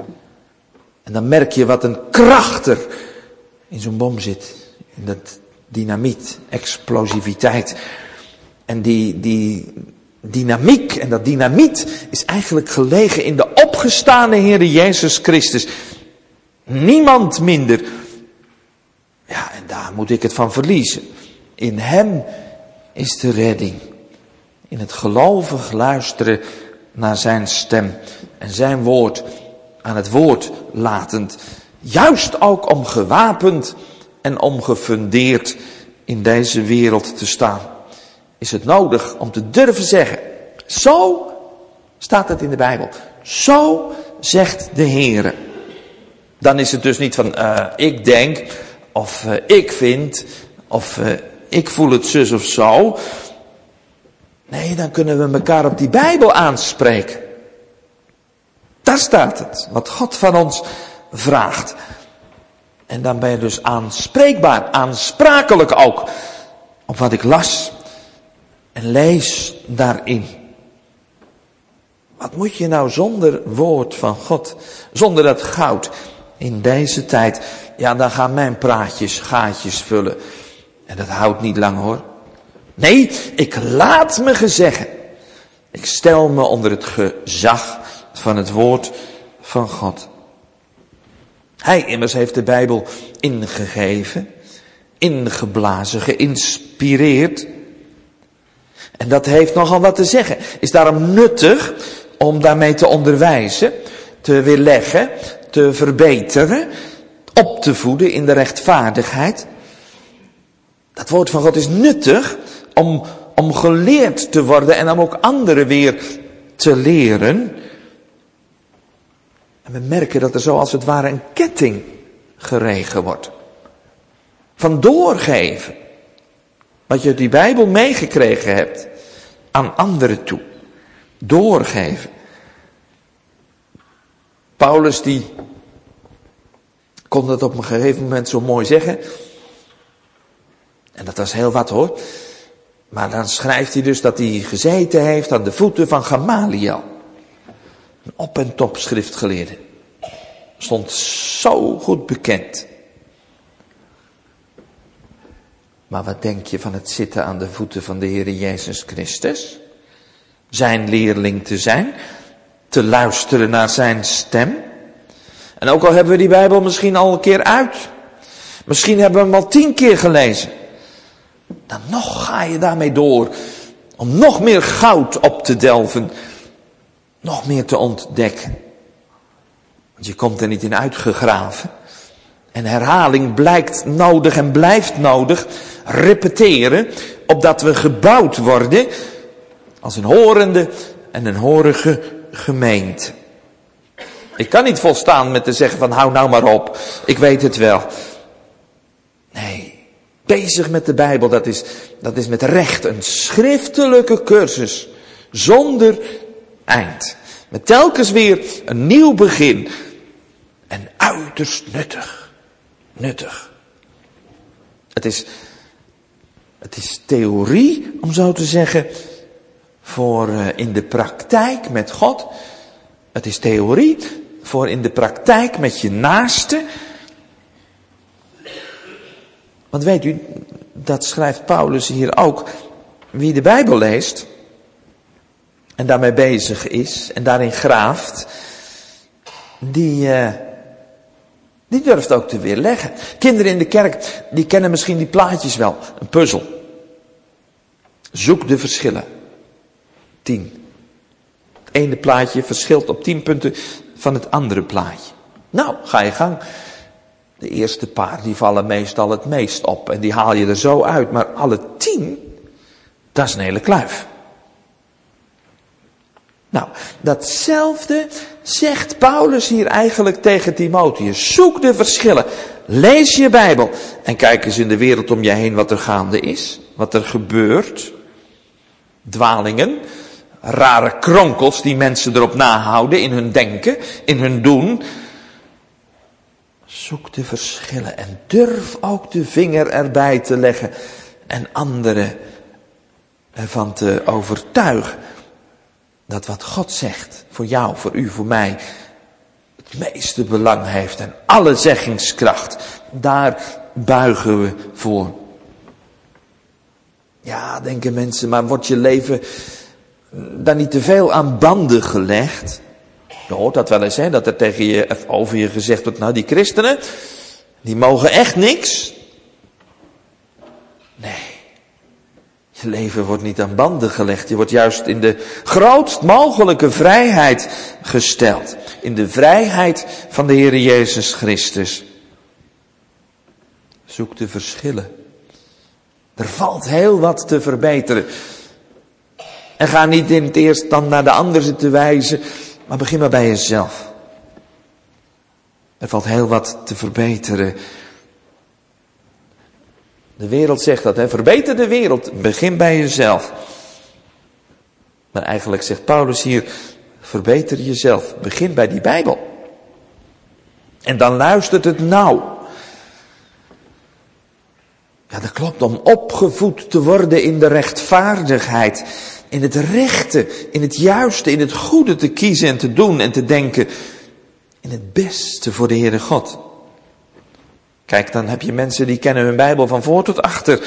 En dan merk je wat een kracht er in zo'n bom zit. In dat dynamiet, explosiviteit. En die, die dynamiek en dat dynamiet is eigenlijk gelegen in de opgestane Heere Jezus Christus. Niemand minder. Ja, en daar moet ik het van verliezen. In hem is de redding. In het gelovig luisteren naar zijn stem. En zijn woord aan het woord latend. Juist ook om gewapend en om gefundeerd in deze wereld te staan. Is het nodig om te durven zeggen. Zo staat het in de Bijbel. Zo zegt de Heere. Dan is het dus niet van uh, ik denk of uh, ik vind of uh, ik voel het zus of zo. Nee, dan kunnen we elkaar op die Bijbel aanspreken. Daar staat het, wat God van ons vraagt. En dan ben je dus aanspreekbaar, aansprakelijk ook, op wat ik las en lees daarin. Wat moet je nou zonder woord van God, zonder dat goud in deze tijd? Ja, dan gaan mijn praatjes gaatjes vullen. En dat houdt niet lang hoor. Nee, ik laat me gezeggen. Ik stel me onder het gezag van het woord van God. Hij immers heeft de Bijbel ingegeven, ingeblazen, geïnspireerd. En dat heeft nogal wat te zeggen. Is daarom nuttig om daarmee te onderwijzen, te weerleggen, te verbeteren, op te voeden in de rechtvaardigheid. Dat woord van God is nuttig om, om geleerd te worden en om ook anderen weer te leren. En we merken dat er zo als het ware een ketting geregen wordt. Van doorgeven. Wat je uit die Bijbel meegekregen hebt. Aan anderen toe. Doorgeven. Paulus die kon dat op een gegeven moment zo mooi zeggen. En dat was heel wat hoor. Maar dan schrijft hij dus dat hij gezeten heeft aan de voeten van Gamaliel. Een op- en top schriftgeleerde. Stond zo goed bekend. Maar wat denk je van het zitten aan de voeten van de Heere Jezus Christus? Zijn leerling te zijn. Te luisteren naar zijn stem. En ook al hebben we die Bijbel misschien al een keer uit. Misschien hebben we hem al tien keer gelezen. Dan nog ga je daarmee door. Om nog meer goud op te delven. Nog meer te ontdekken. Want je komt er niet in uitgegraven. En herhaling blijkt nodig en blijft nodig. Repeteren. Opdat we gebouwd worden. Als een horende en een horige gemeente. Ik kan niet volstaan met te zeggen van hou nou maar op. Ik weet het wel. Nee. Bezig met de Bijbel. Dat is, dat is met recht een schriftelijke cursus. Zonder eind. Met telkens weer een nieuw begin. En uiterst nuttig. Nuttig. Het is, het is theorie, om zo te zeggen, voor uh, in de praktijk met God. Het is theorie voor in de praktijk met je naaste. Want weet u, dat schrijft Paulus hier ook. Wie de Bijbel leest en daarmee bezig is en daarin graaft, die, uh, die durft ook te weerleggen. Kinderen in de kerk, die kennen misschien die plaatjes wel. Een puzzel. Zoek de verschillen. Tien. Het ene plaatje verschilt op tien punten van het andere plaatje. Nou, ga je gang. De eerste paar, die vallen meestal het meest op. En die haal je er zo uit. Maar alle tien, dat is een hele kluif. Nou, datzelfde zegt Paulus hier eigenlijk tegen Timotheus. Zoek de verschillen. Lees je Bijbel. En kijk eens in de wereld om je heen wat er gaande is. Wat er gebeurt. Dwalingen. Rare kronkels die mensen erop nahouden in hun denken. In hun doen. Zoek de verschillen. En durf ook de vinger erbij te leggen. En anderen ervan te overtuigen. Dat wat God zegt, voor jou, voor u, voor mij, het meeste belang heeft en alle zeggingskracht. Daar buigen we voor. Ja, denken mensen, maar wordt je leven dan niet te veel aan banden gelegd? Je hoort dat wel eens, hè, dat er tegen je, of over je gezegd wordt, nou die christenen, die mogen echt niks. Nee, je leven wordt niet aan banden gelegd. Je wordt juist in de grootst mogelijke vrijheid gesteld. In de vrijheid van de Heer Jezus Christus. Zoek de verschillen. Er valt heel wat te verbeteren. En ga niet in het eerst dan naar de ander zitten wijzen, maar begin maar bij jezelf. Er valt heel wat te verbeteren. De wereld zegt dat, hè? Verbeter de wereld, begin bij jezelf. Maar eigenlijk zegt Paulus hier, verbeter jezelf, begin bij die Bijbel. En dan luistert het nauw. Ja, dat klopt, om opgevoed te worden in de rechtvaardigheid, in het rechte, in het juiste, in het goede te kiezen en te doen en te denken, in het beste voor de Heere God. Kijk, dan heb je mensen die kennen hun Bijbel van voor tot achter.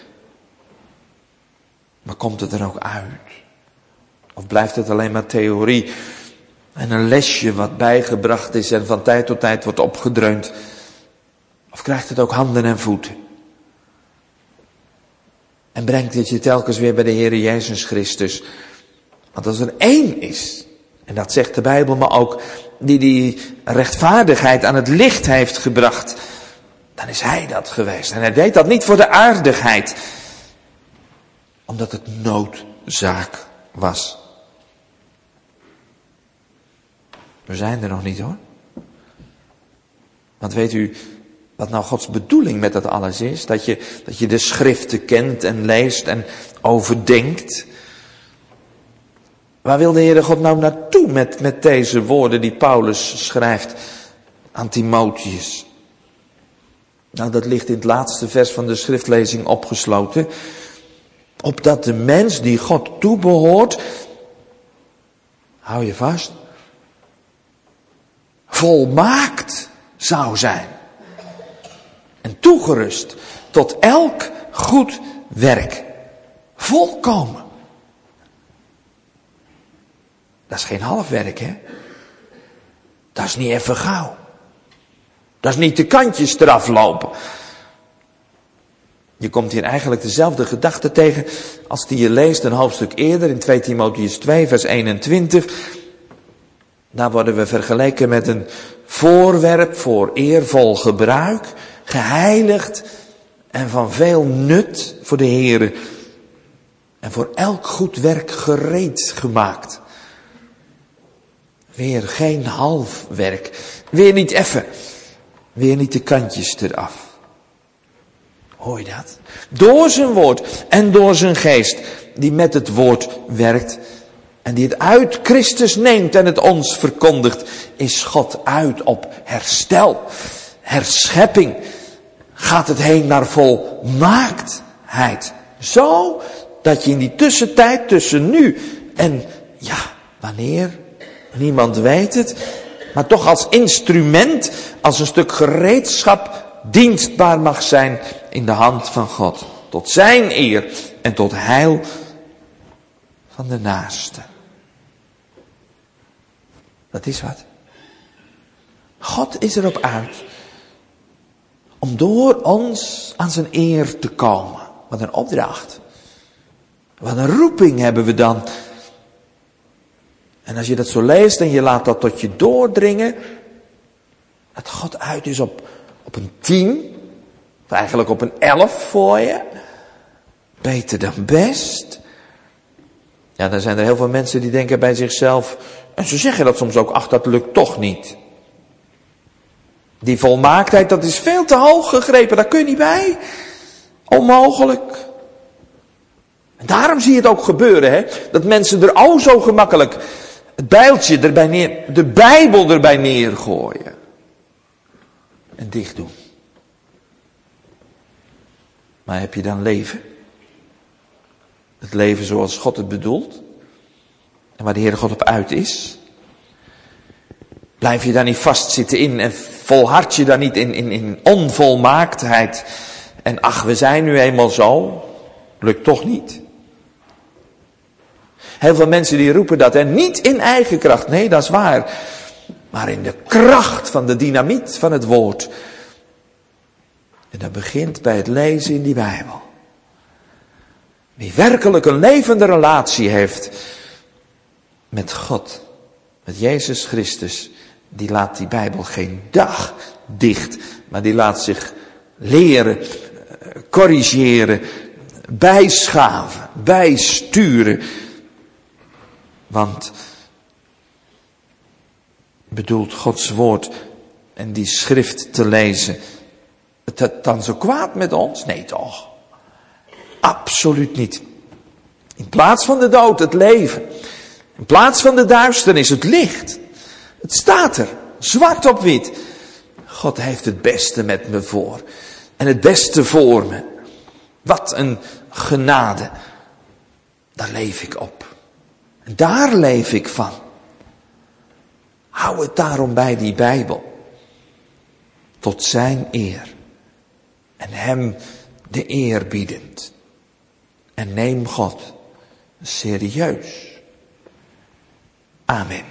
Maar komt het er ook uit? Of blijft het alleen maar theorie en een lesje wat bijgebracht is en van tijd tot tijd wordt opgedreund? Of krijgt het ook handen en voeten? En brengt het je telkens weer bij de Heer Jezus Christus. Want als er één is, en dat zegt de Bijbel maar ook, die die rechtvaardigheid aan het licht heeft gebracht, dan is Hij dat geweest. En Hij deed dat niet voor de aardigheid, omdat het noodzaak was. We zijn er nog niet hoor. Want weet u wat nou Gods bedoeling met dat alles is? Dat je, dat je de schriften kent en leest en overdenkt. Waar wil de Heere God nou naartoe met, met deze woorden die Paulus schrijft aan Timotheus? Nou, dat ligt in het laatste vers van de schriftlezing opgesloten. Opdat de mens die God toebehoort, hou je vast, volmaakt zou zijn. En toegerust tot elk goed werk. Volkomen. Dat is geen half werk, hè? Dat is niet even gauw. Dat is niet de kantjes eraf lopen. Je komt hier eigenlijk dezelfde gedachte tegen als die je leest een hoofdstuk eerder in twee Timotheus twee vers eenentwintig. Daar worden we vergeleken met een voorwerp voor eervol gebruik, geheiligd en van veel nut voor de Heere en voor elk goed werk gereed gemaakt. Weer geen half werk, weer niet effen, weer niet de kantjes eraf. Hoor je dat? Door zijn woord en door zijn geest die met het woord werkt en die het uit Christus neemt en het ons verkondigt, is God uit op herstel, herschepping. Gaat het heen naar volmaaktheid. Zo dat je in die tussentijd tussen nu en ja, wanneer? Niemand weet het. Maar toch als instrument, als een stuk gereedschap dienstbaar mag zijn in de hand van God. Tot zijn eer en tot heil van de naaste. Dat is wat. God is erop uit om door ons aan zijn eer te komen. Wat een opdracht. Wat een roeping hebben we dan. En als je dat zo leest en je laat dat tot je doordringen, dat God uit is op, op een tien, of eigenlijk op een elf voor je, beter dan best. Ja, dan zijn er heel veel mensen die denken bij zichzelf, en ze zeggen dat soms ook, ach, dat lukt toch niet. Die volmaaktheid, dat is veel te hoog gegrepen, daar kun je niet bij. Onmogelijk. En daarom zie je het ook gebeuren, hè, dat mensen er o zo gemakkelijk het bijltje erbij neer, de Bijbel erbij neergooien. En dicht doen. Maar heb je dan leven? Het leven zoals God het bedoelt? En waar de Heere God op uit is? Blijf je daar niet vastzitten in en volhard je daar niet in, in, in onvolmaaktheid? En ach, we zijn nu eenmaal zo. Lukt toch niet. Heel veel mensen die roepen dat, en niet in eigen kracht. Nee, dat is waar. Maar in de kracht van de dynamiet van het woord. En dat begint bij het lezen in die Bijbel. Wie werkelijk een levende relatie heeft met God, met Jezus Christus, die laat die Bijbel geen dag dicht, maar die laat zich leren, corrigeren, bijschaven, bijsturen. Want bedoelt Gods woord en die schrift te lezen het dan zo kwaad met ons? Nee toch? Absoluut niet. In plaats van de dood het leven. In plaats van de duisternis het licht. Het staat er, zwart op wit. God heeft het beste met me voor. En het beste voor me. Wat een genade. Daar leef ik op. En daar leef ik van. Hou het daarom bij die Bijbel. Tot zijn eer. En hem de eer biedend. En neem God serieus. Amen.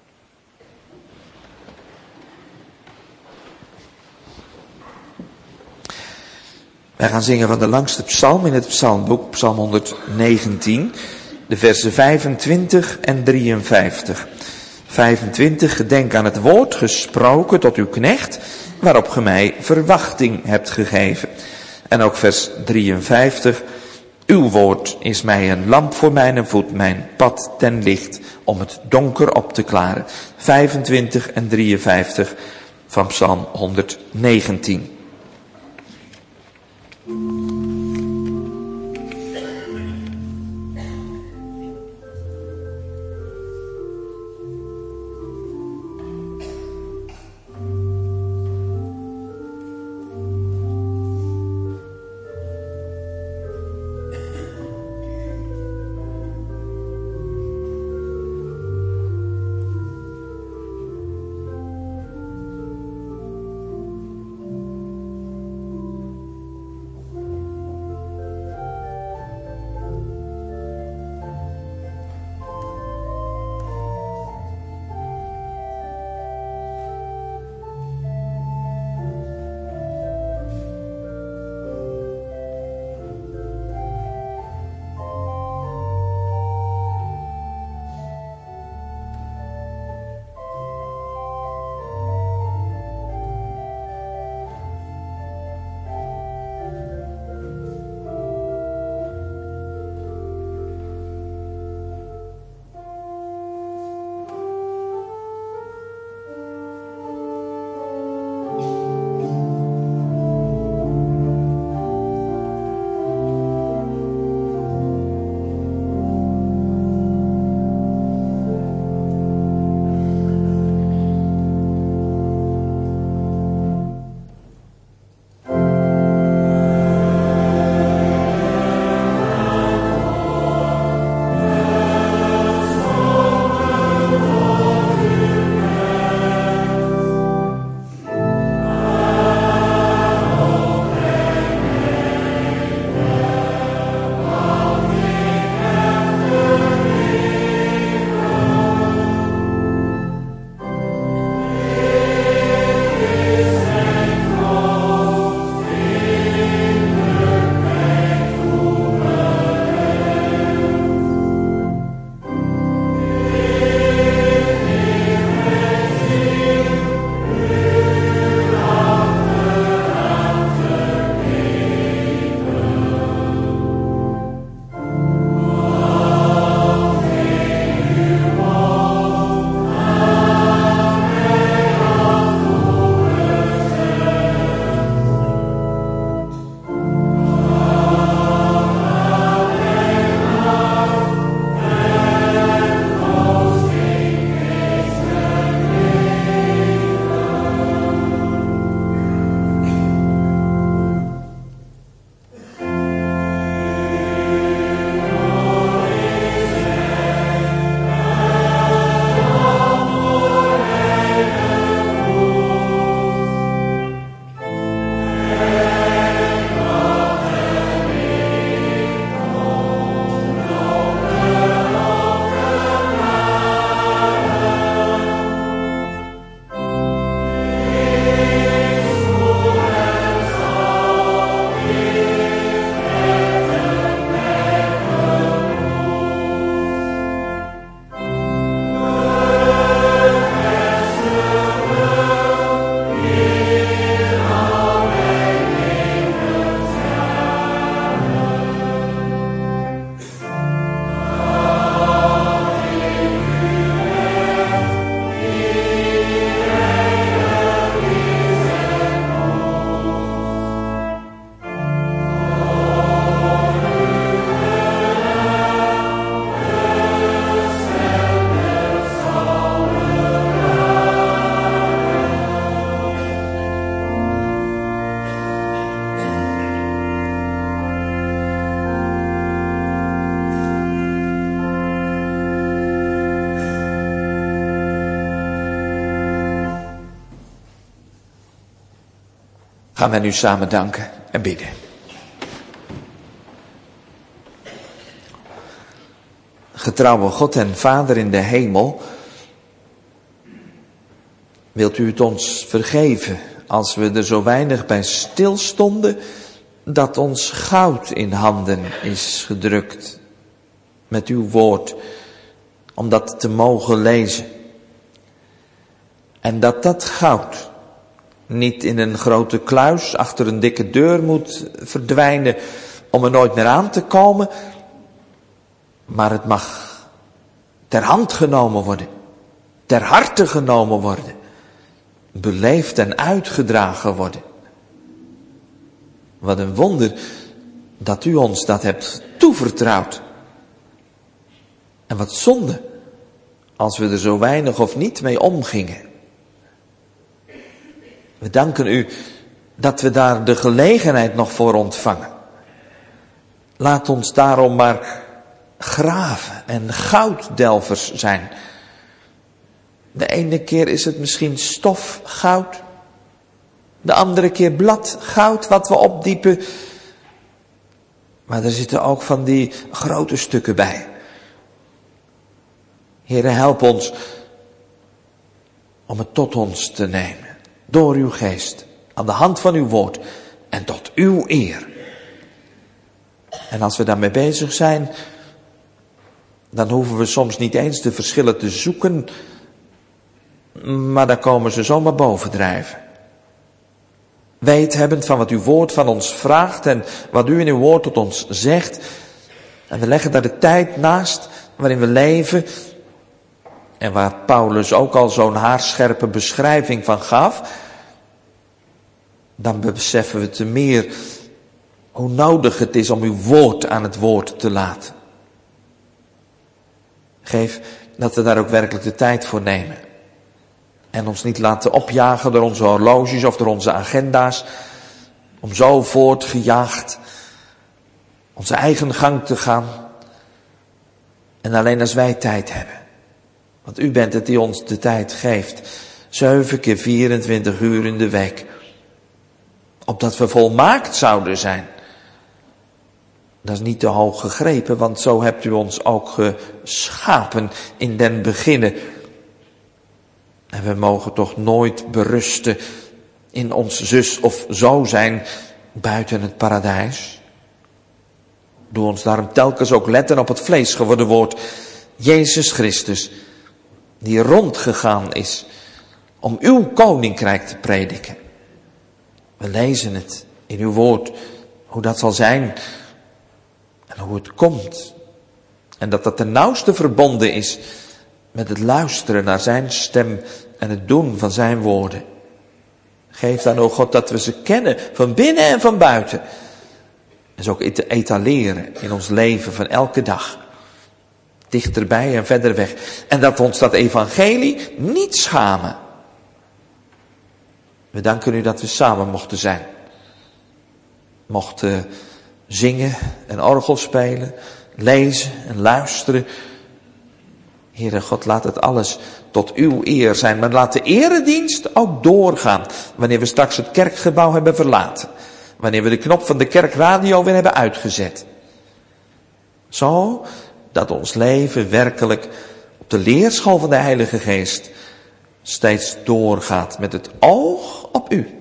Wij gaan zingen van de langste psalm in het psalmboek, psalm honderdnegentien, de versen vijfentwintig en drieënvijftig. vijfentwintig, gedenk aan het woord gesproken tot uw knecht, waarop ge mij verwachting hebt gegeven. En ook vers drieënvijftig, uw woord is mij een lamp voor mijn voet, mijn pad ten licht, om het donker op te klaren. vijfentwintig en drieënvijftig van psalm honderdnegentien. gaan wij nu samen danken en bidden. Getrouwe God en Vader in de hemel, wilt u het ons vergeven als we er zo weinig bij stilstonden dat ons goud in handen is gedrukt met uw woord, om dat te mogen lezen. En dat dat goud niet in een grote kluis achter een dikke deur moet verdwijnen om er nooit meer aan te komen, maar het mag ter hand genomen worden, ter harte genomen worden, beleefd en uitgedragen worden. Wat een wonder dat u ons dat hebt toevertrouwd. En wat zonde als we er zo weinig of niet mee omgingen. We danken u dat we daar de gelegenheid nog voor ontvangen. Laat ons daarom maar graven en gouddelvers zijn. De ene keer is het misschien stofgoud. De andere keer bladgoud wat we opdiepen. Maar er zitten ook van die grote stukken bij. Heere, help ons om het tot ons te nemen. Door uw geest. Aan de hand van uw woord. En tot uw eer. En als we daarmee bezig zijn, dan hoeven we soms niet eens de verschillen te zoeken, maar dan komen ze zomaar bovendrijven. Weet hebbend van wat uw woord van ons vraagt en wat u in uw woord tot ons zegt. En we leggen daar de tijd naast waarin we leven. En waar Paulus ook al zo'n haarscherpe beschrijving van gaf. Dan beseffen we te meer hoe nodig het is om uw woord aan het woord te laten. Geef dat we daar ook werkelijk de tijd voor nemen. En ons niet laten opjagen door onze horloges of door onze agenda's. Om zo voortgejaagd onze eigen gang te gaan. En alleen als wij tijd hebben. Want u bent het die ons de tijd geeft. Zeven keer vierentwintig uur in de week. Opdat we volmaakt zouden zijn. Dat is niet te hoog gegrepen, want zo hebt u ons ook geschapen in den beginnen. En we mogen toch nooit berusten in ons zus of zo zijn buiten het paradijs. Doe ons daarom telkens ook letten op het vlees geworden woord. Jezus Christus, die rondgegaan is om uw koninkrijk te prediken. We lezen het in uw woord, hoe dat zal zijn en hoe het komt. En dat dat ten nauwste verbonden is met het luisteren naar zijn stem en het doen van zijn woorden. Geef dan, o God, dat we ze kennen van binnen en van buiten. En ze ook te etaleren in ons leven van elke dag. Dichterbij en verder weg. En dat we ons dat evangelie niet schamen. We danken u dat we samen mochten zijn. Mochten zingen en orgel spelen, lezen en luisteren. Heere God, laat het alles tot uw eer zijn. Maar laat de eredienst ook doorgaan. Wanneer we straks het kerkgebouw hebben verlaten. Wanneer we de knop van de kerkradio weer hebben uitgezet. Zo dat ons leven werkelijk op de leerschool van de Heilige Geest steeds doorgaat met het oog op u.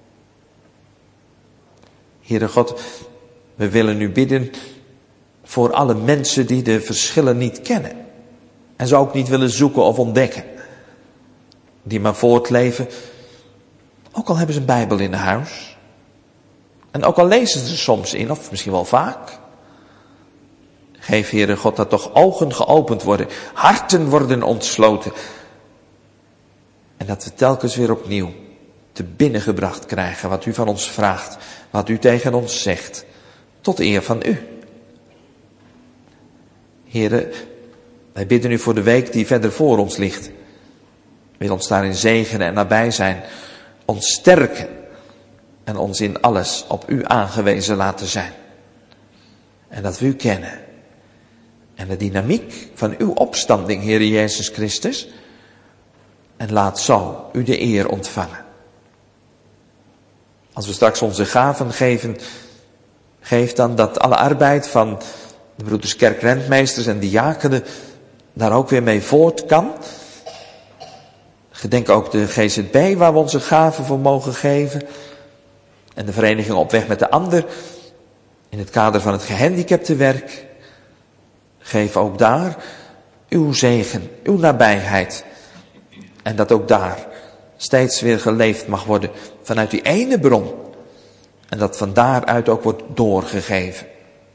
Heere God, we willen u bidden voor alle mensen die de verschillen niet kennen. En ze ook niet willen zoeken of ontdekken. Die maar voortleven. Ook al hebben ze een Bijbel in huis. En ook al lezen ze er soms in, of misschien wel vaak. Geef, Heere God, dat toch ogen geopend worden. Harten worden ontsloten. En dat we telkens weer opnieuw te binnen gebracht krijgen wat u van ons vraagt. Wat u tegen ons zegt. Tot eer van u. Heere, wij bidden u voor de week die verder voor ons ligt. Wil ons daarin zegenen en nabij zijn. Ons sterken. En ons in alles op u aangewezen laten zijn. En dat we u kennen. En de dynamiek van uw opstanding, Heere Jezus Christus. En laat zo u de eer ontvangen. Als we straks onze gaven geven, geef dan dat alle arbeid van de broeders kerkrentmeesters en diakenen daar ook weer mee voort kan. Gedenk ook de G Z B waar we onze gaven voor mogen geven. En de vereniging Op Weg met de Ander in het kader van het gehandicaptenwerk. Geef ook daar uw zegen, uw nabijheid. En dat ook daar steeds weer geleefd mag worden vanuit die ene bron. En dat van daaruit ook wordt doorgegeven.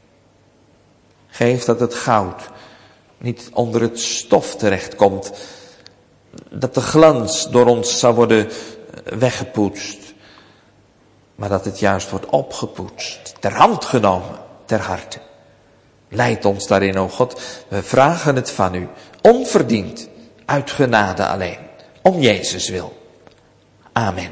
Geef dat het goud niet onder het stof terechtkomt. Dat de glans door ons zal worden weggepoetst. Maar dat het juist wordt opgepoetst, ter hand genomen, ter harte. Leid ons daarin, o God. We vragen het van u, onverdiend, uit genade alleen, om Jezus wil. Amen.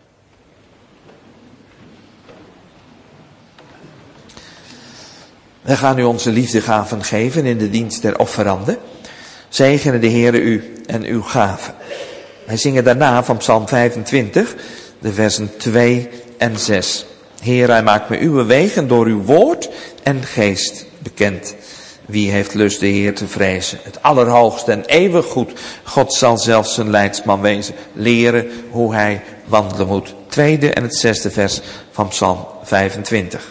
We gaan u onze liefdegaven geven in de dienst der offeranden. Zegene de Heere u en uw gaven. Wij zingen daarna van Psalm vijfentwintig, de versen twee en zes. Heer, hij maakt me uw wegen door uw woord en geest bekend. Wie heeft lust de Heer te vrezen? Het allerhoogste en eeuwig goed. God zal zelfs zijn leidsman wezen. Leren hoe hij wandelen moet. Tweede en het zesde vers van Psalm vijfentwintig.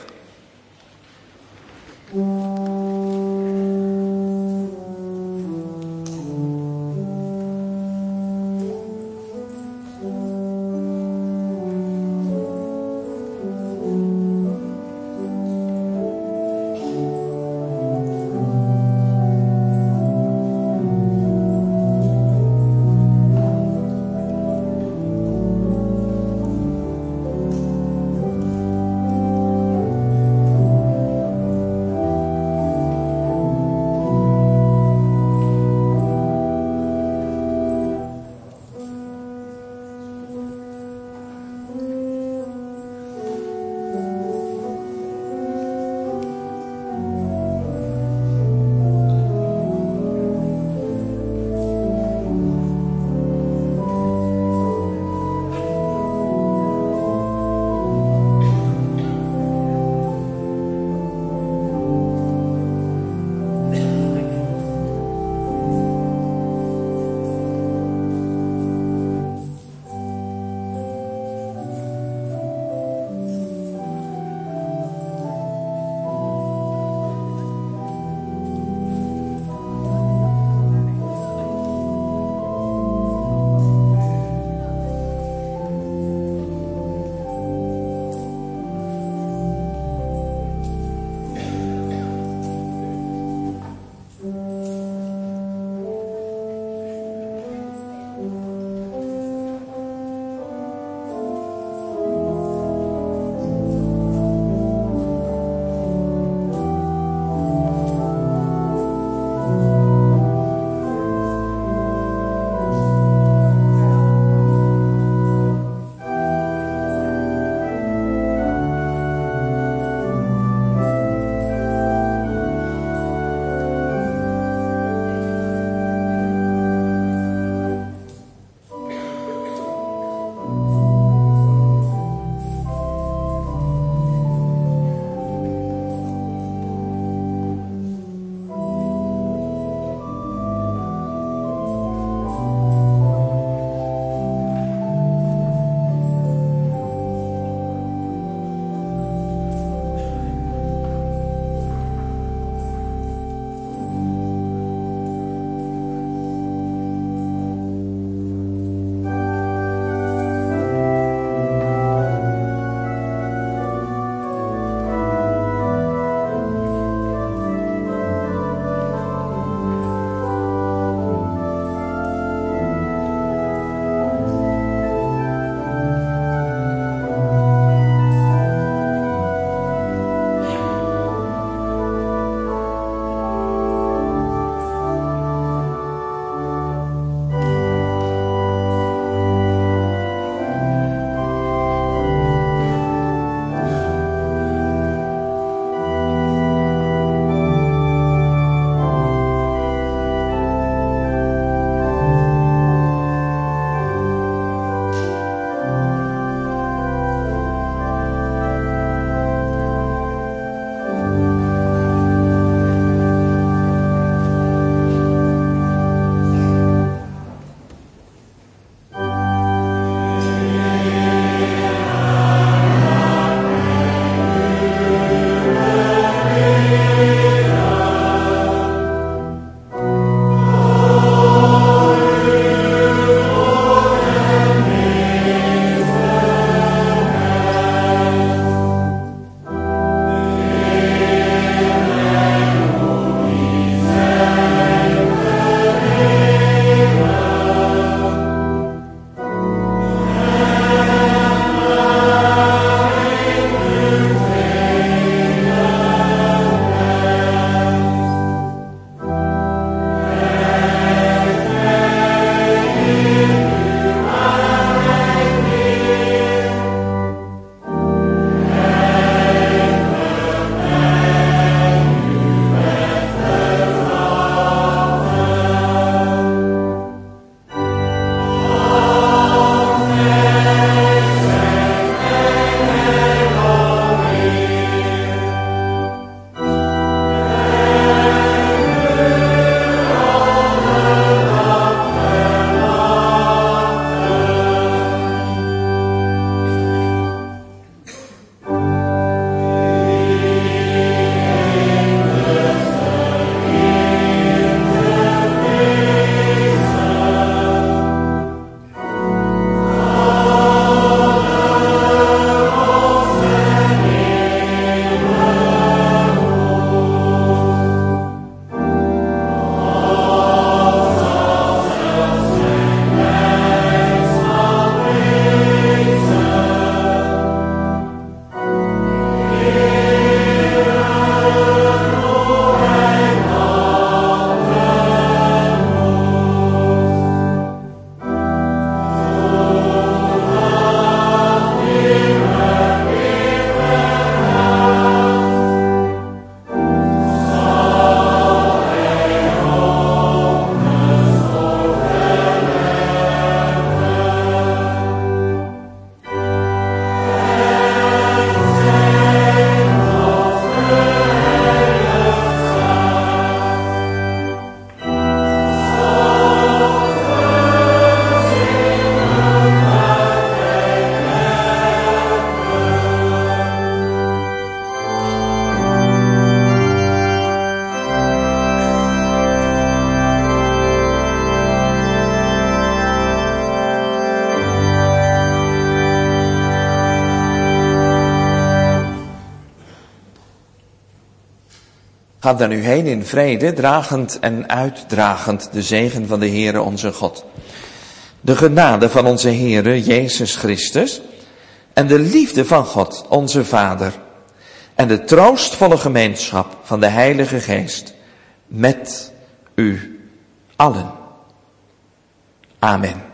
Ga dan u heen in vrede, dragend en uitdragend de zegen van de Heere onze God. De genade van onze Heere Jezus Christus en de liefde van God onze Vader en de troostvolle gemeenschap van de Heilige Geest met u allen. Amen.